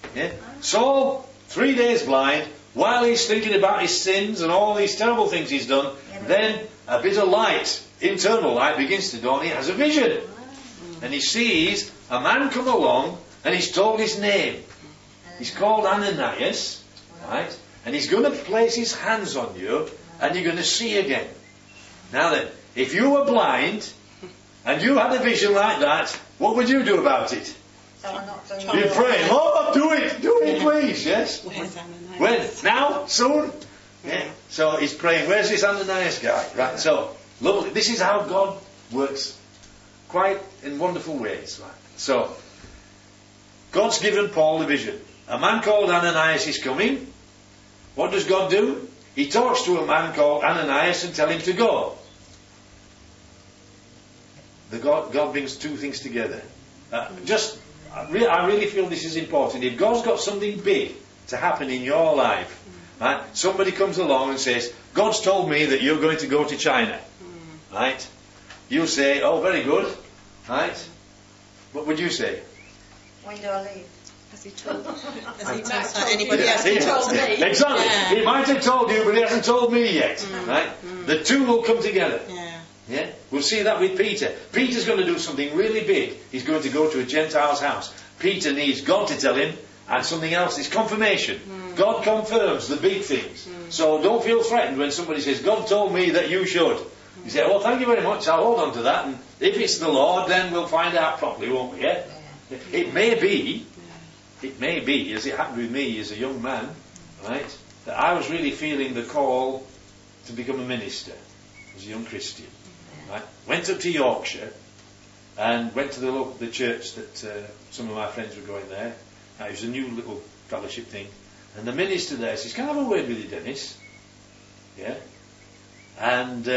Yeah? Saul, 3 days blind, while he's thinking about his sins and all these terrible things he's done, then a bit of light, internal light, begins to dawn. He has a vision. And he sees a man come along, and he's told his name. He's called Ananias, right? And he's going to place his hands on you, and you're going to see again. Now then, if you were blind, and you had a vision like that, what would you do about it? You'd pray, Lord, do it please, yes? Where's Ananias? When? Now? Soon? Yeah. So he's praying, where's this Ananias guy? Right, so, lovely. This is how God works, quite in wonderful ways. Right? So, God's given Paul a vision. A man called Ananias is coming. What does God do? He talks to a man called Ananias and tells him to go. God brings two things together. I really feel this is important. If God's got something big to happen in your life, right, somebody comes along and says, God's told me that you're going to go to China. Right? You say, oh, very good. Right? What would you say? When do I leave? Has he told anybody else? He told me. Exactly. Yeah. He might have told you, but he hasn't told me yet. Right? The two will come together. Yeah. Yeah? We'll see that with Peter. Peter's going to do something really big. He's going to go to a Gentile's house. Peter needs God to tell him, and something else. It's confirmation. God confirms the big things. So don't feel threatened when somebody says, God told me that you should. You say, well, thank you very much. I'll hold on to that. And if it's the Lord, then we'll find out properly, won't we? Yeah? It may be, as it happened with me as a young man, right, that I was really feeling the call to become a minister as a young Christian. Right? Went up to Yorkshire and went to the church that some of my friends were going there. It was a new little fellowship thing. And the minister there says, can I have a word with you, Dennis? Yeah? And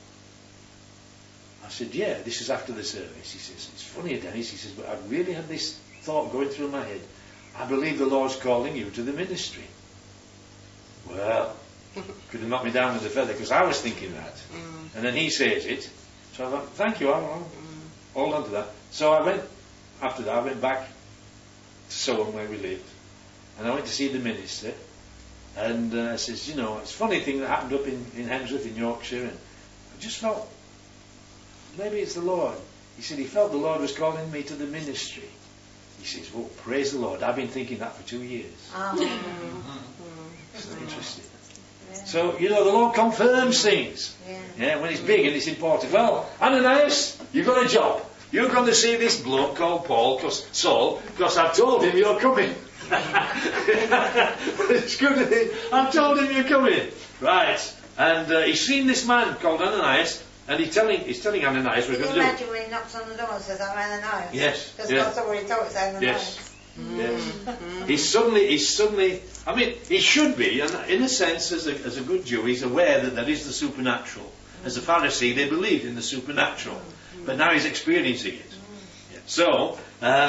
I said, yeah, this is after the service. He says, it's funny, Dennis. He says, but I've really had this thought going through my head. I believe the Lord's calling you to the ministry. Well, could have knocked me down with a feather because I was thinking that. And then he says it. So I thought, thank you, I'll hold on to that. So after that, I went back to Soham where we lived. And I went to see the minister. And I says, it's a funny thing that happened up in Hemsworth in Yorkshire. And I just felt, maybe it's the Lord. He said he felt the Lord was calling me to the ministry. He says, well, praise the Lord. I've been thinking that for 2 years. It's interesting. Yeah. So, the Lord confirms things. Yeah, when it's big and it's important. Well, Ananias, you've got a job. You're going to see this bloke called Saul, because I've told him you're coming. It's good. I've told him you're coming. Right. And he's seen this man called Ananias, and he's telling Ananias what he's going to do. Can you imagine when he knocks on the door and says, I'm Ananias? Yes. Because God's already told it's Ananias. Yes. Yes. He's suddenly, he should be, and in a sense, as a good Jew, he's aware that there is the supernatural. As a Pharisee, they believed in the supernatural. But now he's experiencing it. Yeah. So,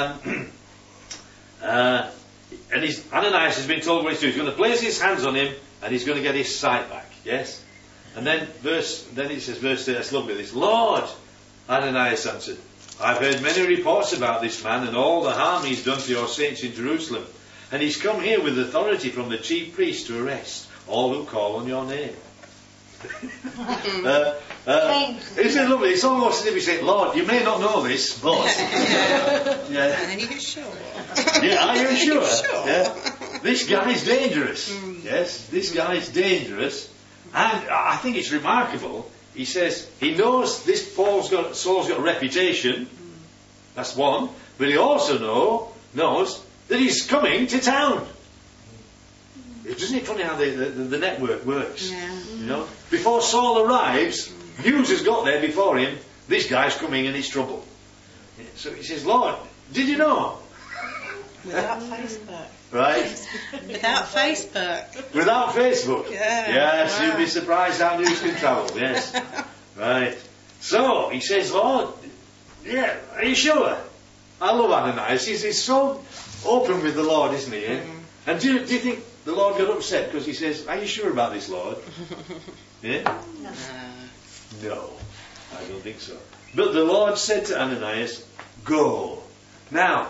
Ananias has been told what he's doing. He's going to place his hands on him, and he's going to get his sight back. Yes? And then he says, verse 3, that's lovely, this, Lord, Ananias answered, I've heard many reports about this man and all the harm he's done to your saints in Jerusalem. And he's come here with authority from the chief priest to arrest all who call on your name. Isn't it lovely? It's almost as if we say, Lord, you may not know this, but... And then you get sure. Yeah, are you sure? Sure. Yeah. This guy's dangerous. Yes, this guy's dangerous. And I think it's remarkable. He says he knows this Saul's got a reputation. That's one. But he also knows that he's coming to town. Isn't it funny how the network works? Yeah. Before Saul arrives, news has got there before him. This guy's coming and he's trouble. So he says, Lord, did you know? Without Facebook. Right? Without Facebook. Without Facebook. Yeah. Yes, Wow. you'd be surprised how news can travel. Yes. Right. So he says, Lord, yeah, are you sure? I love Ananias. He's so open with the Lord, isn't he? Eh? And do you think the Lord got upset because he says, are you sure about this, Lord? Yeah? No, I don't think so. But the Lord said to Ananias, go. Now,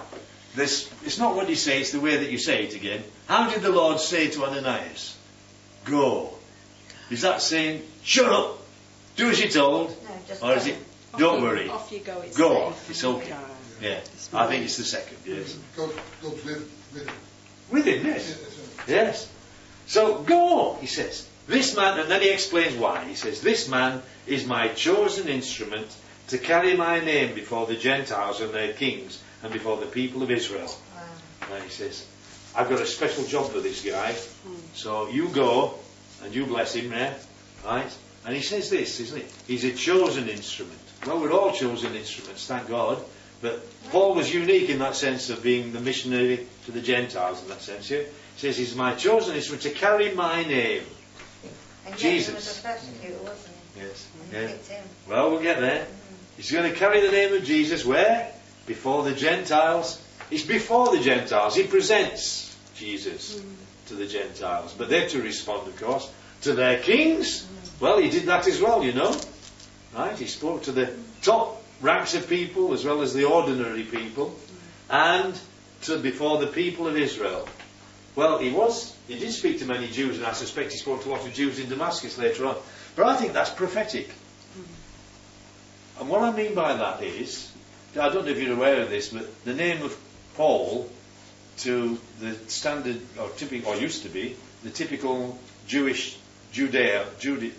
it's not what you say, it's the way that you say it again. How did the Lord say to Ananias? Go. Is that saying, shut up, do as you're told? No, just or is it, don't worry, Off you go. It's go safe. on, it's okay. Yeah, I think it's the second, yes. God's with him. With him, yes. Yes. So, go, he says. This man, and then he explains why. He says, this man is my chosen instrument to carry my name before the Gentiles and their kings and before the people of Israel. Wow. And he says, I've got a special job for this guy. So you go and you bless him there. Right? And he says this, isn't it? He's a chosen instrument. Well, we're all chosen instruments, thank God. But Paul was unique in that sense of being the missionary to the Gentiles in that sense. Yeah? He says he's my chosen instrument to carry my name. And yet Jesus. he was a persecutor, wasn't he? Yes. And Yeah. he picked him. Well, we'll get there. He's going to carry the name of Jesus where? Before the Gentiles. It's before the Gentiles. He presents Jesus to the Gentiles. But they're to respond, of course, to their kings. Well, he did that as well, you know. Right? He spoke to the top ranks of people as well as the ordinary people. And before the people of Israel. Well, he did speak to many Jews, and I suspect he spoke to a lot of Jews in Damascus later on. But I think that's prophetic. And what I mean by that is, I don't know if you're aware of this, but the name of Paul to the standard, or typical, or used to be, the typical Jewish Judaism,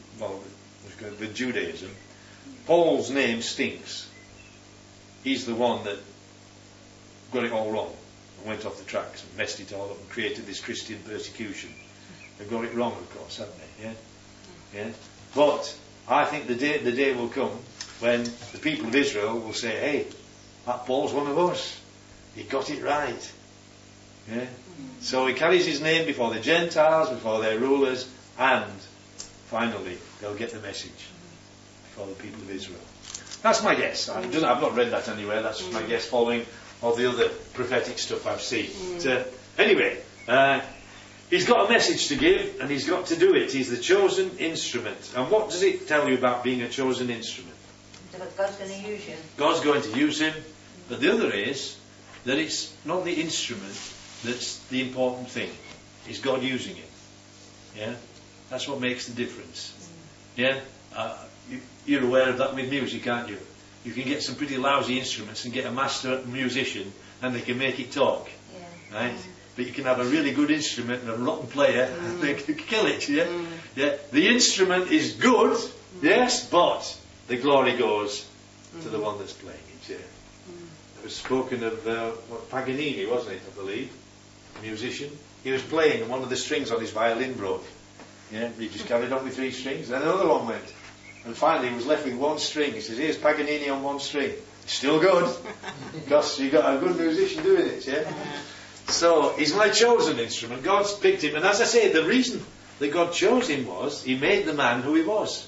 Paul's name stinks. He's the one that got it all wrong and went off the tracks and messed it all up and created this Christian persecution. They've got it wrong, of course, haven't they? Yeah? Yeah? But I think the day will come when the people of Israel will say, hey, that Paul's one of us. He got it right. Yeah? So he carries his name before the Gentiles, before their rulers, and finally they'll get the message before the people of Israel. That's my guess. I've not read that anywhere. That's my guess following all the other prophetic stuff I've seen. Anyway, he's got a message to give and he's got to do it. He's the chosen instrument. And what does it tell you about being a chosen instrument? God's going to use you. God's going to use him. But the other is that it's not the instrument that's the important thing. It's God using it. Yeah? That's what makes the difference. Yeah? You're aware of that with music, aren't you? You can get some pretty lousy instruments and get a master musician and they can make it talk. Yeah. Right? But you can have a really good instrument and a rotten player and they can kill it. Yeah? Yeah? The instrument is good, yes, but the glory goes to the one that's playing it. Yeah? It was spoken of Paganini, wasn't it, I believe? A musician. He was playing and one of the strings on his violin broke. Yeah? He just carried on with 3 strings. Then another one went. And finally he was left with 1 string. He says, here's Paganini on 1 string. Still good. Because you got a good musician doing it, yeah? So, he's my chosen instrument. God's picked him. And as I say, the reason that God chose him was, he made the man who he was.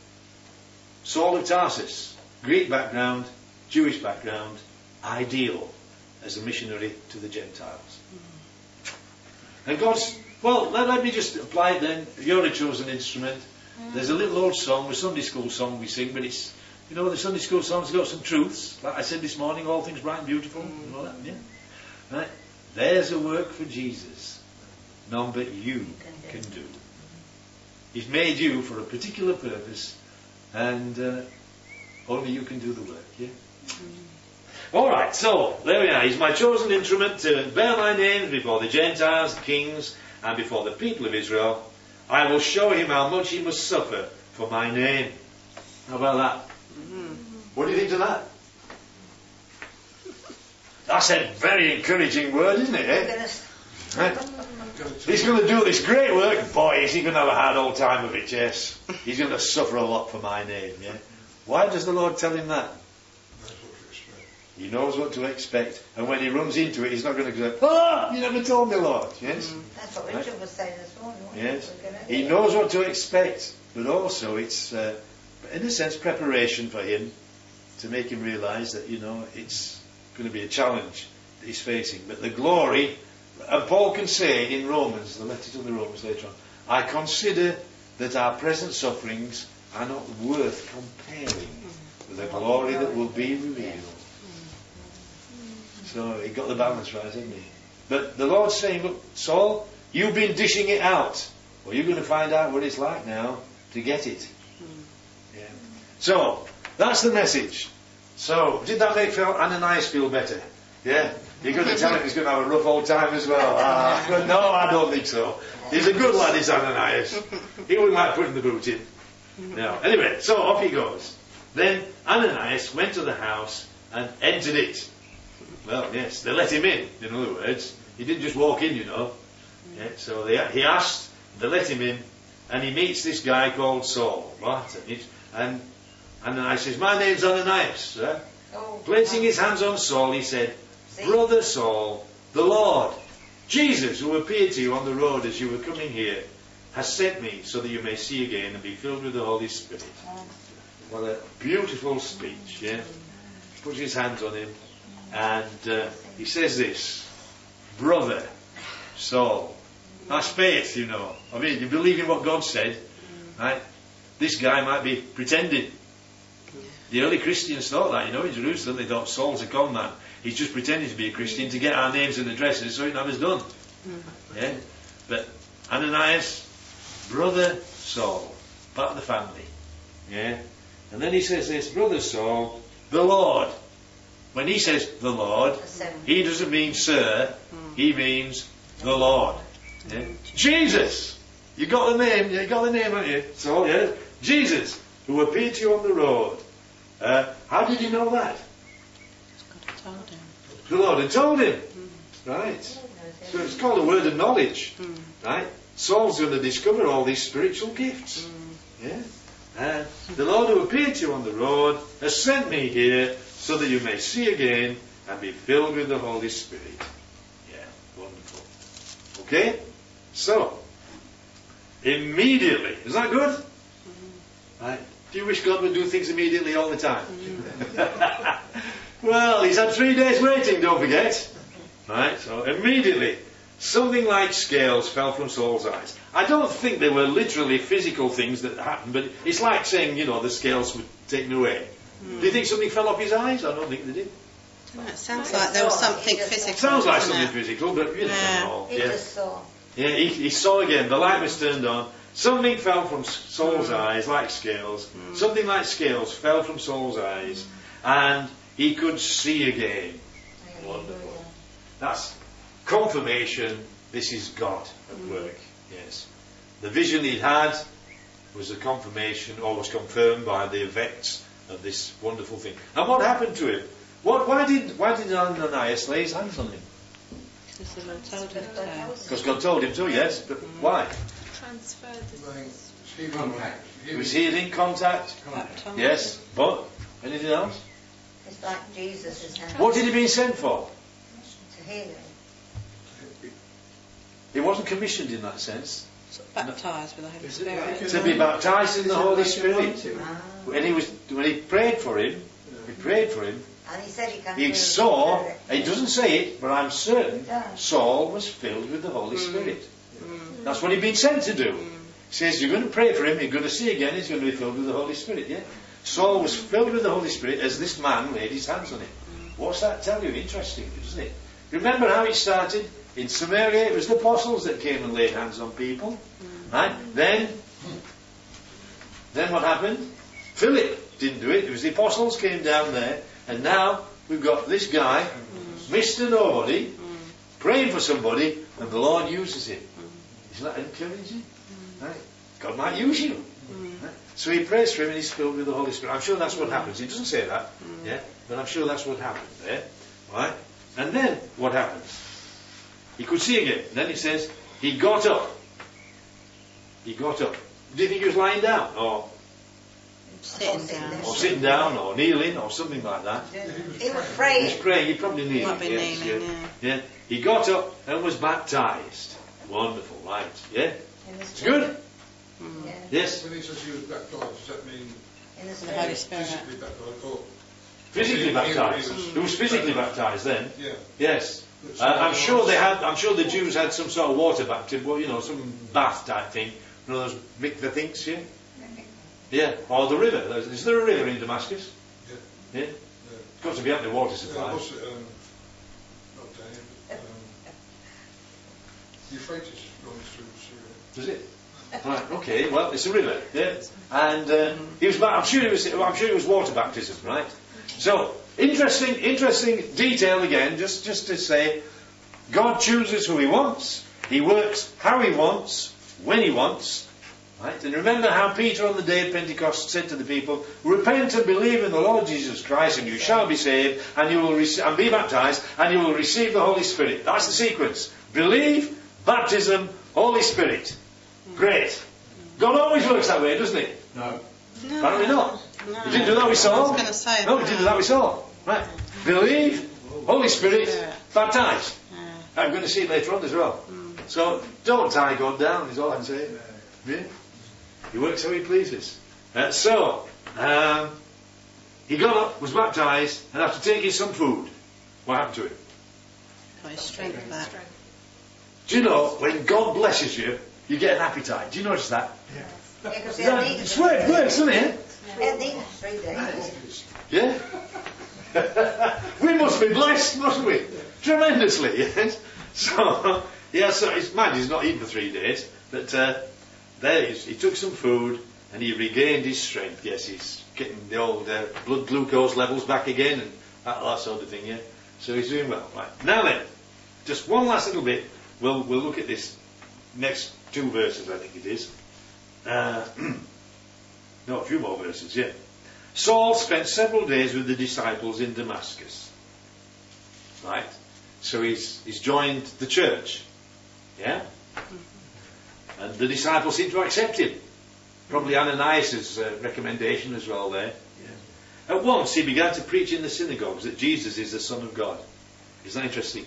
Saul of Tarsus. Greek background, Jewish background, ideal as a missionary to the Gentiles. And God's, well, let me just apply it then. You're a chosen instrument. There's a little old song, a Sunday school song we sing, but it's, you know, the Sunday school song's got some truths. Like I said this morning, all things bright and beautiful, and all that, yeah? Right? There's a work for Jesus, none but you can do. He's made you for a particular purpose, and only you can do the work, yeah? Alright, so, there we are. He's my chosen instrument to bear my name before the Gentiles, the kings, and before the people of Israel. I will show him how much he must suffer for my name. How about that? What do you think of that? That's a very encouraging word, isn't it? Eh? Right? He's going to do this great work. Boy, is he going to have a hard old time of it, yes. He's going to suffer a lot for my name, yeah. Why does the Lord tell him that? He knows what to expect. And when he runs into it, he's not going to go, ah, you never told me, Lord. Yes? That's what Richard was saying this morning. Yes. He knows what to expect. But also it's, in a sense, preparation for him to make him realise that, you know, it's going to be a challenge that he's facing. But the glory, and Paul can say in Romans, the letter to the Romans later on, I consider that our present sufferings are not worth comparing with the glory that will be revealed. So So he got the balance right, didn't he? But the Lord's saying, look, Saul, you've been dishing it out. Well, you're going to find out what it's like now to get it. Yeah. So, that's the message. So, did that make Ananias feel better? Yeah? You're going to tell him he's going to have a rough old time as well. But no, I don't think so. He's a good lad, is Ananias. He wouldn't like putting the boot in. No. Anyway, so off he goes. Then Ananias went to the house and entered it. Well, yes, they let him in other words. He didn't just walk in, Yeah, so he asked, they let him in, and he meets this guy called Saul. And Ananias says, my name's Ananias, sir. Placing his hands on Saul, he said, Brother Saul, the Lord, Jesus, who appeared to you on the road as you were coming here, has sent me so that you may see again and be filled with the Holy Spirit. What a beautiful speech, yeah? Puts his hands on him, and he says this, Brother Saul. That's faith, I mean, you believe in what God said, right? This guy might be pretending. The early Christians thought that, in Jerusalem. They thought Saul's a con man. He's just pretending to be a Christian to get our names and addresses so he can have us done. Yeah? But Ananias, Brother Saul, part of the family. Yeah? And then he says this, Brother Saul, the Lord. When he says the Lord, he doesn't mean sir, he means the Lord. Yeah? Jesus! You got the name, haven't you? So, yeah, Jesus, who appeared to you on the road. How did you know that? God told him. The Lord had told him. Right. So it's called a word of knowledge. Right? Saul's going to discover all these spiritual gifts. Yeah? And the Lord who appeared to you on the road has sent me here so that you may see again and be filled with the Holy Spirit. Yeah, wonderful. Okay? So, immediately. Is that good? Right? Do you wish God would do things immediately all the time? Well, he's had 3 days waiting, don't forget. Right? So immediately, something like scales fell from Saul's eyes. I don't think they were literally physical things that happened, but it's like saying, the scales were taken away. Do you think something fell off his eyes? I don't think they did. It sounds like there was something physical. Sounds like something physical, but He just saw. Yeah, he saw again. The light was turned on. Something fell from Saul's eyes like scales. Something like scales fell from Saul's eyes, and he could see again. Wonderful. That's confirmation. This is God at work. Yes. The vision he'd had was a confirmation, or was confirmed by the effects of this wonderful thing. And what happened to him? Why did Ananias lay his hands on him? Because the Lord told him to. Because God told him to, yes. But why? Transferred He was healing, contact. Yes. But anything else? It's like Jesus' hand. What did he been sent for? To heal him. He wasn't commissioned in that sense. Baptised with the Holy Spirit. To be baptised in the Holy Spirit. When he prayed for him, And he said he saw, it doesn't say it, but I'm certain Saul was filled with the Holy Spirit. That's what he'd been sent to do. He says, you're going to pray for him, you're going to see again, he's going to be filled with the Holy Spirit. Yeah? Saul was filled with the Holy Spirit as this man laid his hands on him. What's that tell you? Interesting, doesn't it? Remember how it started? In Samaria, it was the apostles that came and laid hands on people. Right? Then what happened? Philip didn't do it. It was the apostles came down there. And now we've got this guy, Mr. Nobody, praying for somebody, and the Lord uses him. Isn't that encouraging? Right? God might use you. Right? So he prays for him and he's filled with the Holy Spirit. I'm sure that's what happens. He doesn't say that, yeah, but I'm sure that's what happened there. Right? And then what happens? He could see again. Then he says, he got up. He got up. Do you think he was lying down? Or sitting down, or kneeling, or something like that? He was praying. He was praying. He probably kneeling. Might be kneeling, yeah. He got up and was baptised. Wonderful, right? Yeah? It's good? Yeah. Yes? When he says he was baptised, does that mean In the Holy Spirit. Spirit. physically baptised? Or Physically baptised. He was physically baptised then. Yeah. Yes. I'm sure the Jews had some sort of water baptism, well, some bath type thing. One of those mikveh things, yeah? Yeah. Or the river. Is there a river in Damascus? Yeah. Yeah? It's got to be under water supply. Euphrates runs through Syria. Does it? Right. Okay. Well, it's a river. Yeah. And he was. I'm sure it was water baptism, right? So interesting detail again. Just to say, God chooses who He wants. He works how He wants, when He wants. Right? And remember how Peter on the day of Pentecost said to the people, "Repent and believe in the Lord Jesus Christ, and you shall be saved, and you will and be baptized, and you will receive the Holy Spirit." That's the sequence: believe, baptism, Holy Spirit. Great. God always works that way, doesn't He? No. Apparently not. No. He didn't do that with Saul. I was going to say No, He didn't do that with Saul. Right. Believe, Holy Spirit, baptize. I'm going to see it later on as well. So don't tie God down, is all I'm saying. Yeah. He works how He pleases. He got up, was baptized, and after taking some food, what happened to him? Got his strength back. Do you know, when God blesses you, you get an appetite. Do you notice that? Yeah, because It's works, doesn't it? They had eaten 3 days. Yeah? We must be blessed, mustn't we? Tremendously, yes? So his mind is not eaten for 3 days, but he took some food and he regained his strength. Yes, he's getting the old blood glucose levels back again and that sort of thing, yeah? So he's doing well. Right. Now then, just one last little bit. We'll look at this next 2 verses, I think it is. No, a few more verses, yeah. Saul spent several days with the disciples in Damascus. Right? So he's joined the church. Yeah? And the disciples seem to accept him. Probably Ananias' recommendation as well there. Yeah. At once he began to preach in the synagogues that Jesus is the Son of God. Isn't that interesting?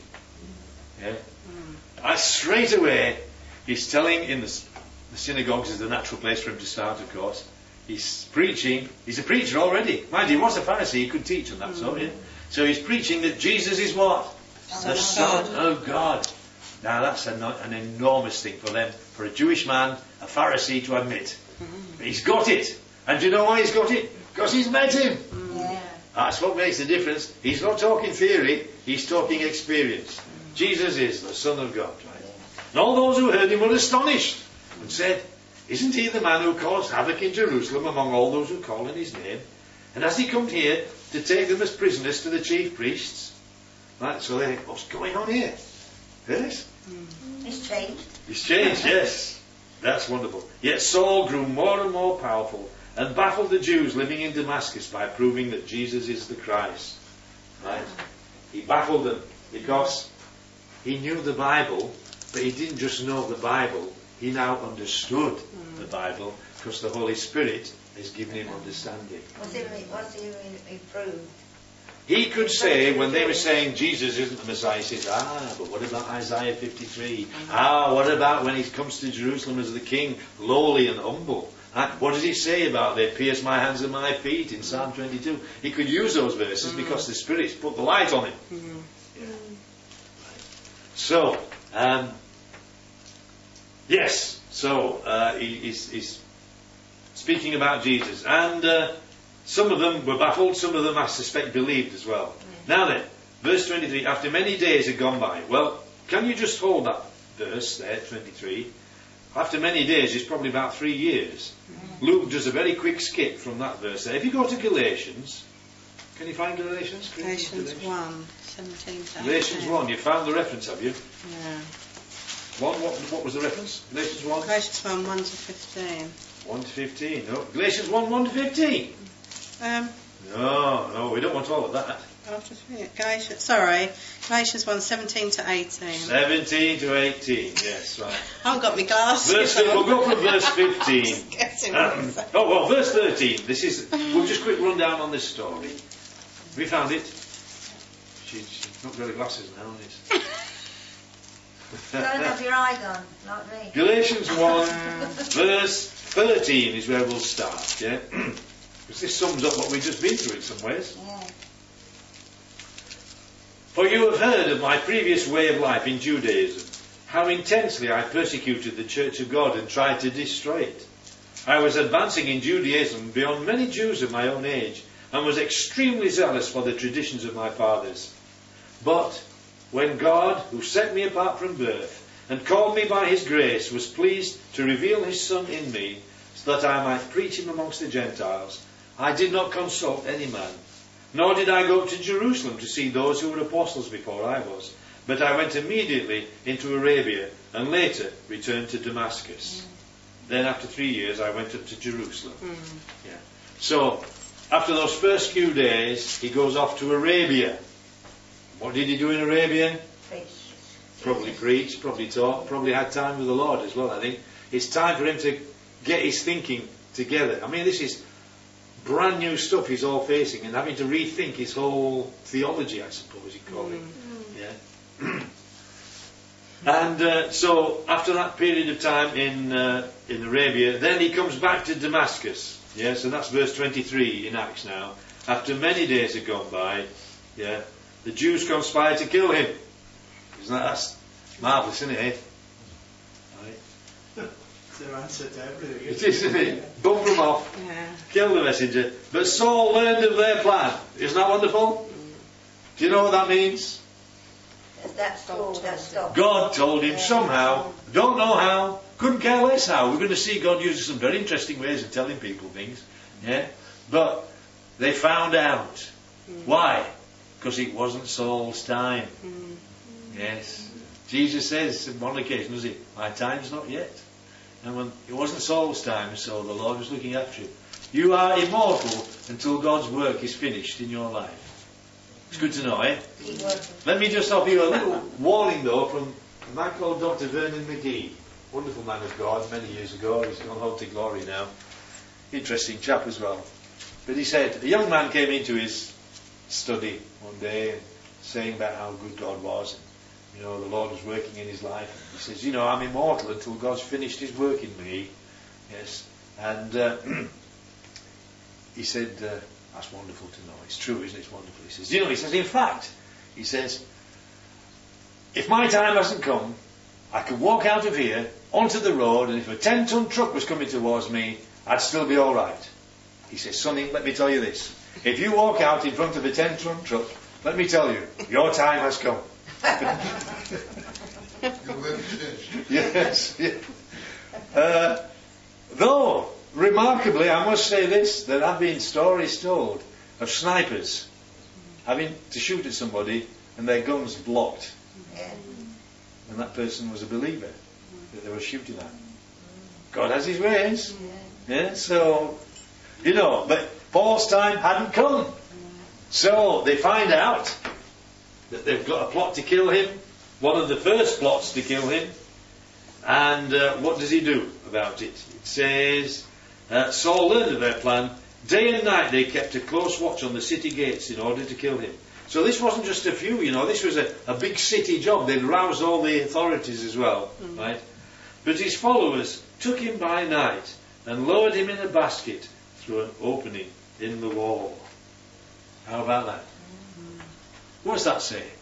Yeah? Straight away, he's telling in the synagogues is the natural place for him to start, of course. He's preaching. He's a preacher already. Mind you, he was a Pharisee. He could teach on that sort, yeah? So he's preaching that Jesus is what? The Son of God. Now that's an enormous thing for them, for a Jewish man, a Pharisee, to admit. But he's got it. And do you know why he's got it? Because he's met him. Yeah. That's what makes the difference. He's not talking theory, he's talking experience. Jesus is the Son of God. Right? And all those who heard him were astonished and said, "Isn't he the man who caused havoc in Jerusalem among all those who call in his name? And has he come here to take them as prisoners to the chief priests?" Right, so they think, what's going on here? Yes? He's changed. He's changed, yes. That's wonderful. Yet Saul grew more and more powerful and baffled the Jews living in Damascus by proving that Jesus is the Christ. Right? He baffled them because he knew the Bible, but he didn't just know the Bible, he now understood the Bible because the Holy Spirit has given him understanding. What's he proved? He could say, when they were saying Jesus isn't the Messiah, he says, but what about Isaiah 53? What about when he comes to Jerusalem as the king, lowly and humble? What does he say about they pierce my hands and my feet in Psalm 22? He could use those verses because the Spirit's put the light on him. Yeah. So, yes, so he's speaking about Jesus. And some of them were baffled, some of them, I suspect, believed as well. Now then, verse 23, after many days had gone by. Well, can you just hold that verse there, 23? After many days is probably about 3 years. Luke does a very quick skip from that verse there. If you go to Galatians, can you find Galatians? Galatians 1, 17 to 18. Galatians 1, you found the reference, have you? Yeah. 1, what was the reference? Galatians 1? Galatians 1, 1 to 15. 1 to 15, no. Galatians 1, 1 to 15. No, we don't want all of that. Galatians 1, 17 to 18. 17 to 18, yes, right. I haven't got my glasses. We'll go from verse 15. Verse 13. We'll just quick run down on this story. We found it. She's not got her glasses now, is Don't have your eyes on, like me. Galatians 1, verse 13 is where we'll start, yeah? Because this sums up what we've just been through in some ways. Yeah. For you have heard of my previous way of life in Judaism, how intensely I persecuted the church of God and tried to destroy it. I was advancing in Judaism beyond many Jews of my own age and was extremely zealous for the traditions of my fathers. But when God, who set me apart from birth and called me by his grace, was pleased to reveal his Son in me, so that I might preach him amongst the Gentiles, I did not consult any man, nor did I go up to Jerusalem to see those who were apostles before I was, but I went immediately into Arabia, and later returned to Damascus. Then after 3 years I went up to Jerusalem. Yeah. So, after those first few days, he goes off to Arabia. What did he do in Arabia? Probably preached, probably taught, probably had time with the Lord as well, I think. It's time for him to get his thinking together. I mean, this is brand new stuff he's all facing, and having to rethink his whole theology, I suppose you'd call it. Yeah. And so, after that period of time in Arabia, then he comes back to Damascus. Yeah, so that's verse 23 in Acts now. After many days had gone by, yeah, the Jews conspired to kill him. That's marvellous, isn't it? Eh? Right. It's their answer to everything. It is, isn't it? Bump them off, kill the messenger. But Saul learned of their plan. Isn't that wonderful? Do you know what that means? That's stopped. God told him somehow, don't know how, couldn't care less how. We're going to see God uses some very interesting ways of telling people things. Yeah? But they found out. Why? Because it wasn't Saul's time. Yes. Jesus says on one occasion, does he? My time's not yet. And when it wasn't Saul's time, so the Lord was looking after him. You are immortal until God's work is finished in your life. It's good to know, eh? Let me just offer you a little warning, though, from a man called Dr. Vernon McGee. Wonderful man of God, many years ago. He's gone home to glory now. Interesting chap as well. But he said, a young man came into his study one day and saying about how good God was. And, you know, the Lord was working in his life. And he says, you know, I'm immortal until God's finished his work in me. Yes. And he said, that's wonderful to know. It's true, isn't it? It's wonderful. He says, you know, he says, in fact, he says, if my time hasn't come, I could walk out of here onto the road, and if a 10-ton truck was coming towards me, I'd still be all right. He says, Sonny, let me tell you this. If you walk out in front of a 10-ton truck, let me tell you, your time has come. Yes. Yeah. Though, remarkably, I must say this, there have been stories told of snipers having to shoot at somebody and their guns blocked. And that person was a believer that they were shooting at. God has his ways. Yeah, so, you know, but Paul's time hadn't come. So they find out that they've got a plot to kill him, one of the first plots to kill him. And what does he do about it? It says, Saul learned of their plan. Day and night they kept a close watch on the city gates in order to kill him. So this wasn't just a few, you know, this was a big city job. They'd roused all the authorities as well, right? But his followers took him by night and lowered him in a basket through an opening in the wall. How about that? What does that say?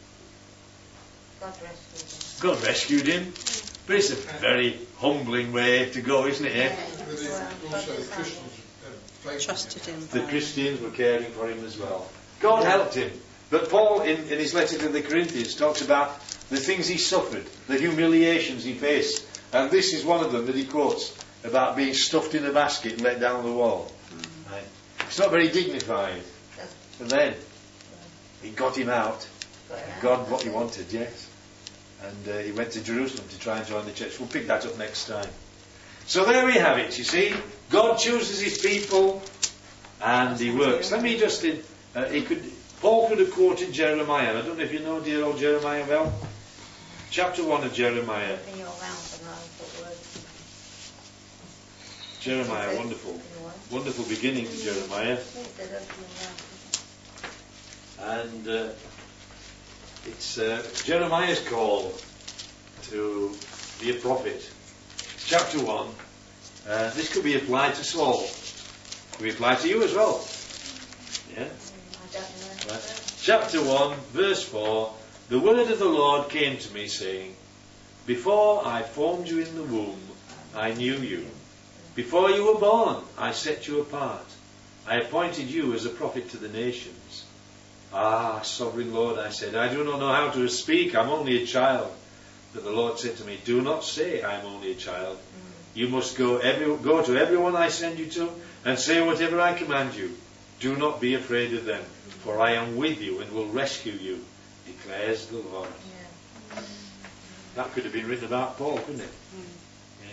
God rescued him. But it's a very humbling way to go, isn't it? Eh? Also, the Christians Trusted him. The Christians were caring for him as well. God helped him. But Paul, in his letter to the Corinthians, talks about the things he suffered, the humiliations he faced. And this is one of them that he quotes about being stuffed in a basket and let down the wall. Right? It's not very dignified. And then, he got him out. And God what he wanted, yes. And he went to Jerusalem to try and join the church. We'll pick that up next time. So there we have it, you see. God chooses his people and he works. Let me just... Paul could have quoted Jeremiah. I don't know if you know dear old Jeremiah well. Chapter 1 of Jeremiah. Jeremiah, wonderful. Wonderful beginning to Jeremiah. And it's Jeremiah's call to be a prophet. Chapter 1. This could be applied to Saul. Could be applied to you as well. Yeah? Right. Chapter 1, verse 4. The word of the Lord came to me, saying, before I formed you in the womb, I knew you. Before you were born, I set you apart. I appointed you as a prophet to the nations. Ah, sovereign Lord, I said, I do not know how to speak. I'm only a child. But the Lord said to me, do not say I am only a child. You must go to everyone I send you to and say whatever I command you. Do not be afraid of them, for I am with you and will rescue you, declares the Lord. Yeah. That could have been written about Paul, couldn't it? Yeah.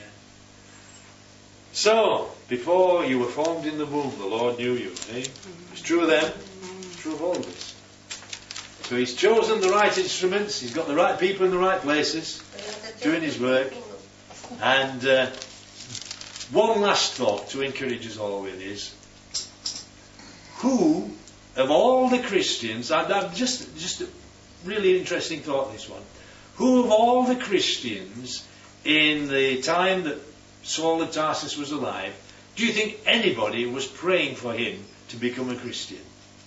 So, before you were formed in the womb, the Lord knew you. Eh? It's true of them, it's true of all of us. So He's chosen the right instruments, He's got the right people in the right places, doing His work. And one last thought to encourage us all with is, who of all the Christians, just a really interesting thought, this one, who of all the Christians in the time that Saul of Tarsus was alive, do you think anybody was praying for him to become a Christian?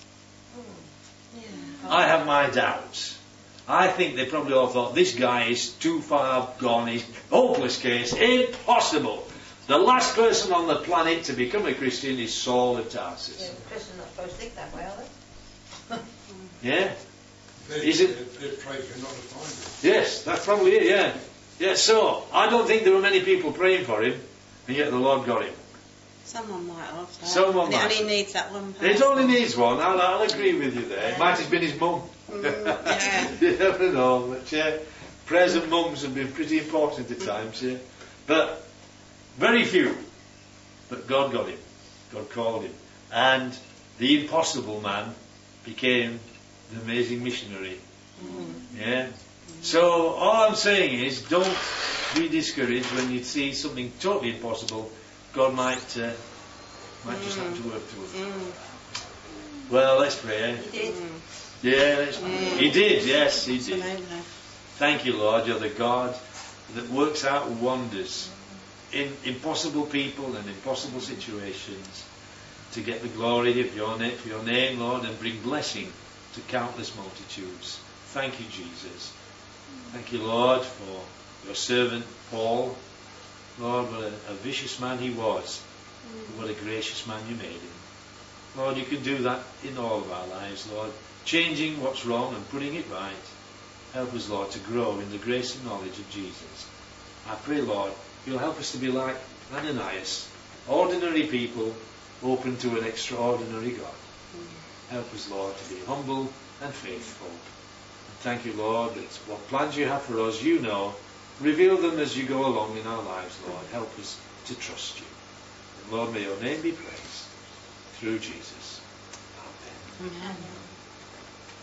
I have my doubts. I think they probably all thought, this guy is too far gone, he's hopeless case, impossible. The last person on the planet to become a Christian is Saul of Tarsus. Yeah, Christians are not supposed to think that way, are they? Yeah? Is it? They're praying for not to find him. Yes, that's probably it, yeah. Yeah, so, I don't think there were many people praying for him, and yet the Lord got him. Someone might have. Someone might. It only needs that one person. It only needs one, I'll agree with you there. It might have been his mum. Yeah. You never know, but yeah, prayers of mums have been pretty important at times, yeah. But very few. But God got him. God called him. And the impossible man became the amazing missionary. Yeah. So all I'm saying is, don't be discouraged when you see something totally impossible. God might just have to work through it. Well, let's pray. He did. Yeah, He did, yes, He did. Absolutely. Thank you, Lord. You're the God that works out wonders in impossible people and impossible situations to get the glory of your name, for your name, Lord, and bring blessing to countless multitudes. Thank you, Jesus. Thank you, Lord, for your servant Paul. Lord, what a vicious man he was. What a gracious man you made him. Lord, you can do that in all of our lives, Lord. Changing what's wrong and putting it right. Help us, Lord, to grow in the grace and knowledge of Jesus. I pray, Lord, you'll help us to be like Ananias, ordinary people open to an extraordinary God. Help us, Lord, to be humble and faithful. And thank you, Lord, that what plans you have for us, you know. Reveal them as you go along in our lives, Lord. Help us to trust you. And Lord, may your name be praised through Jesus. Amen. Amen.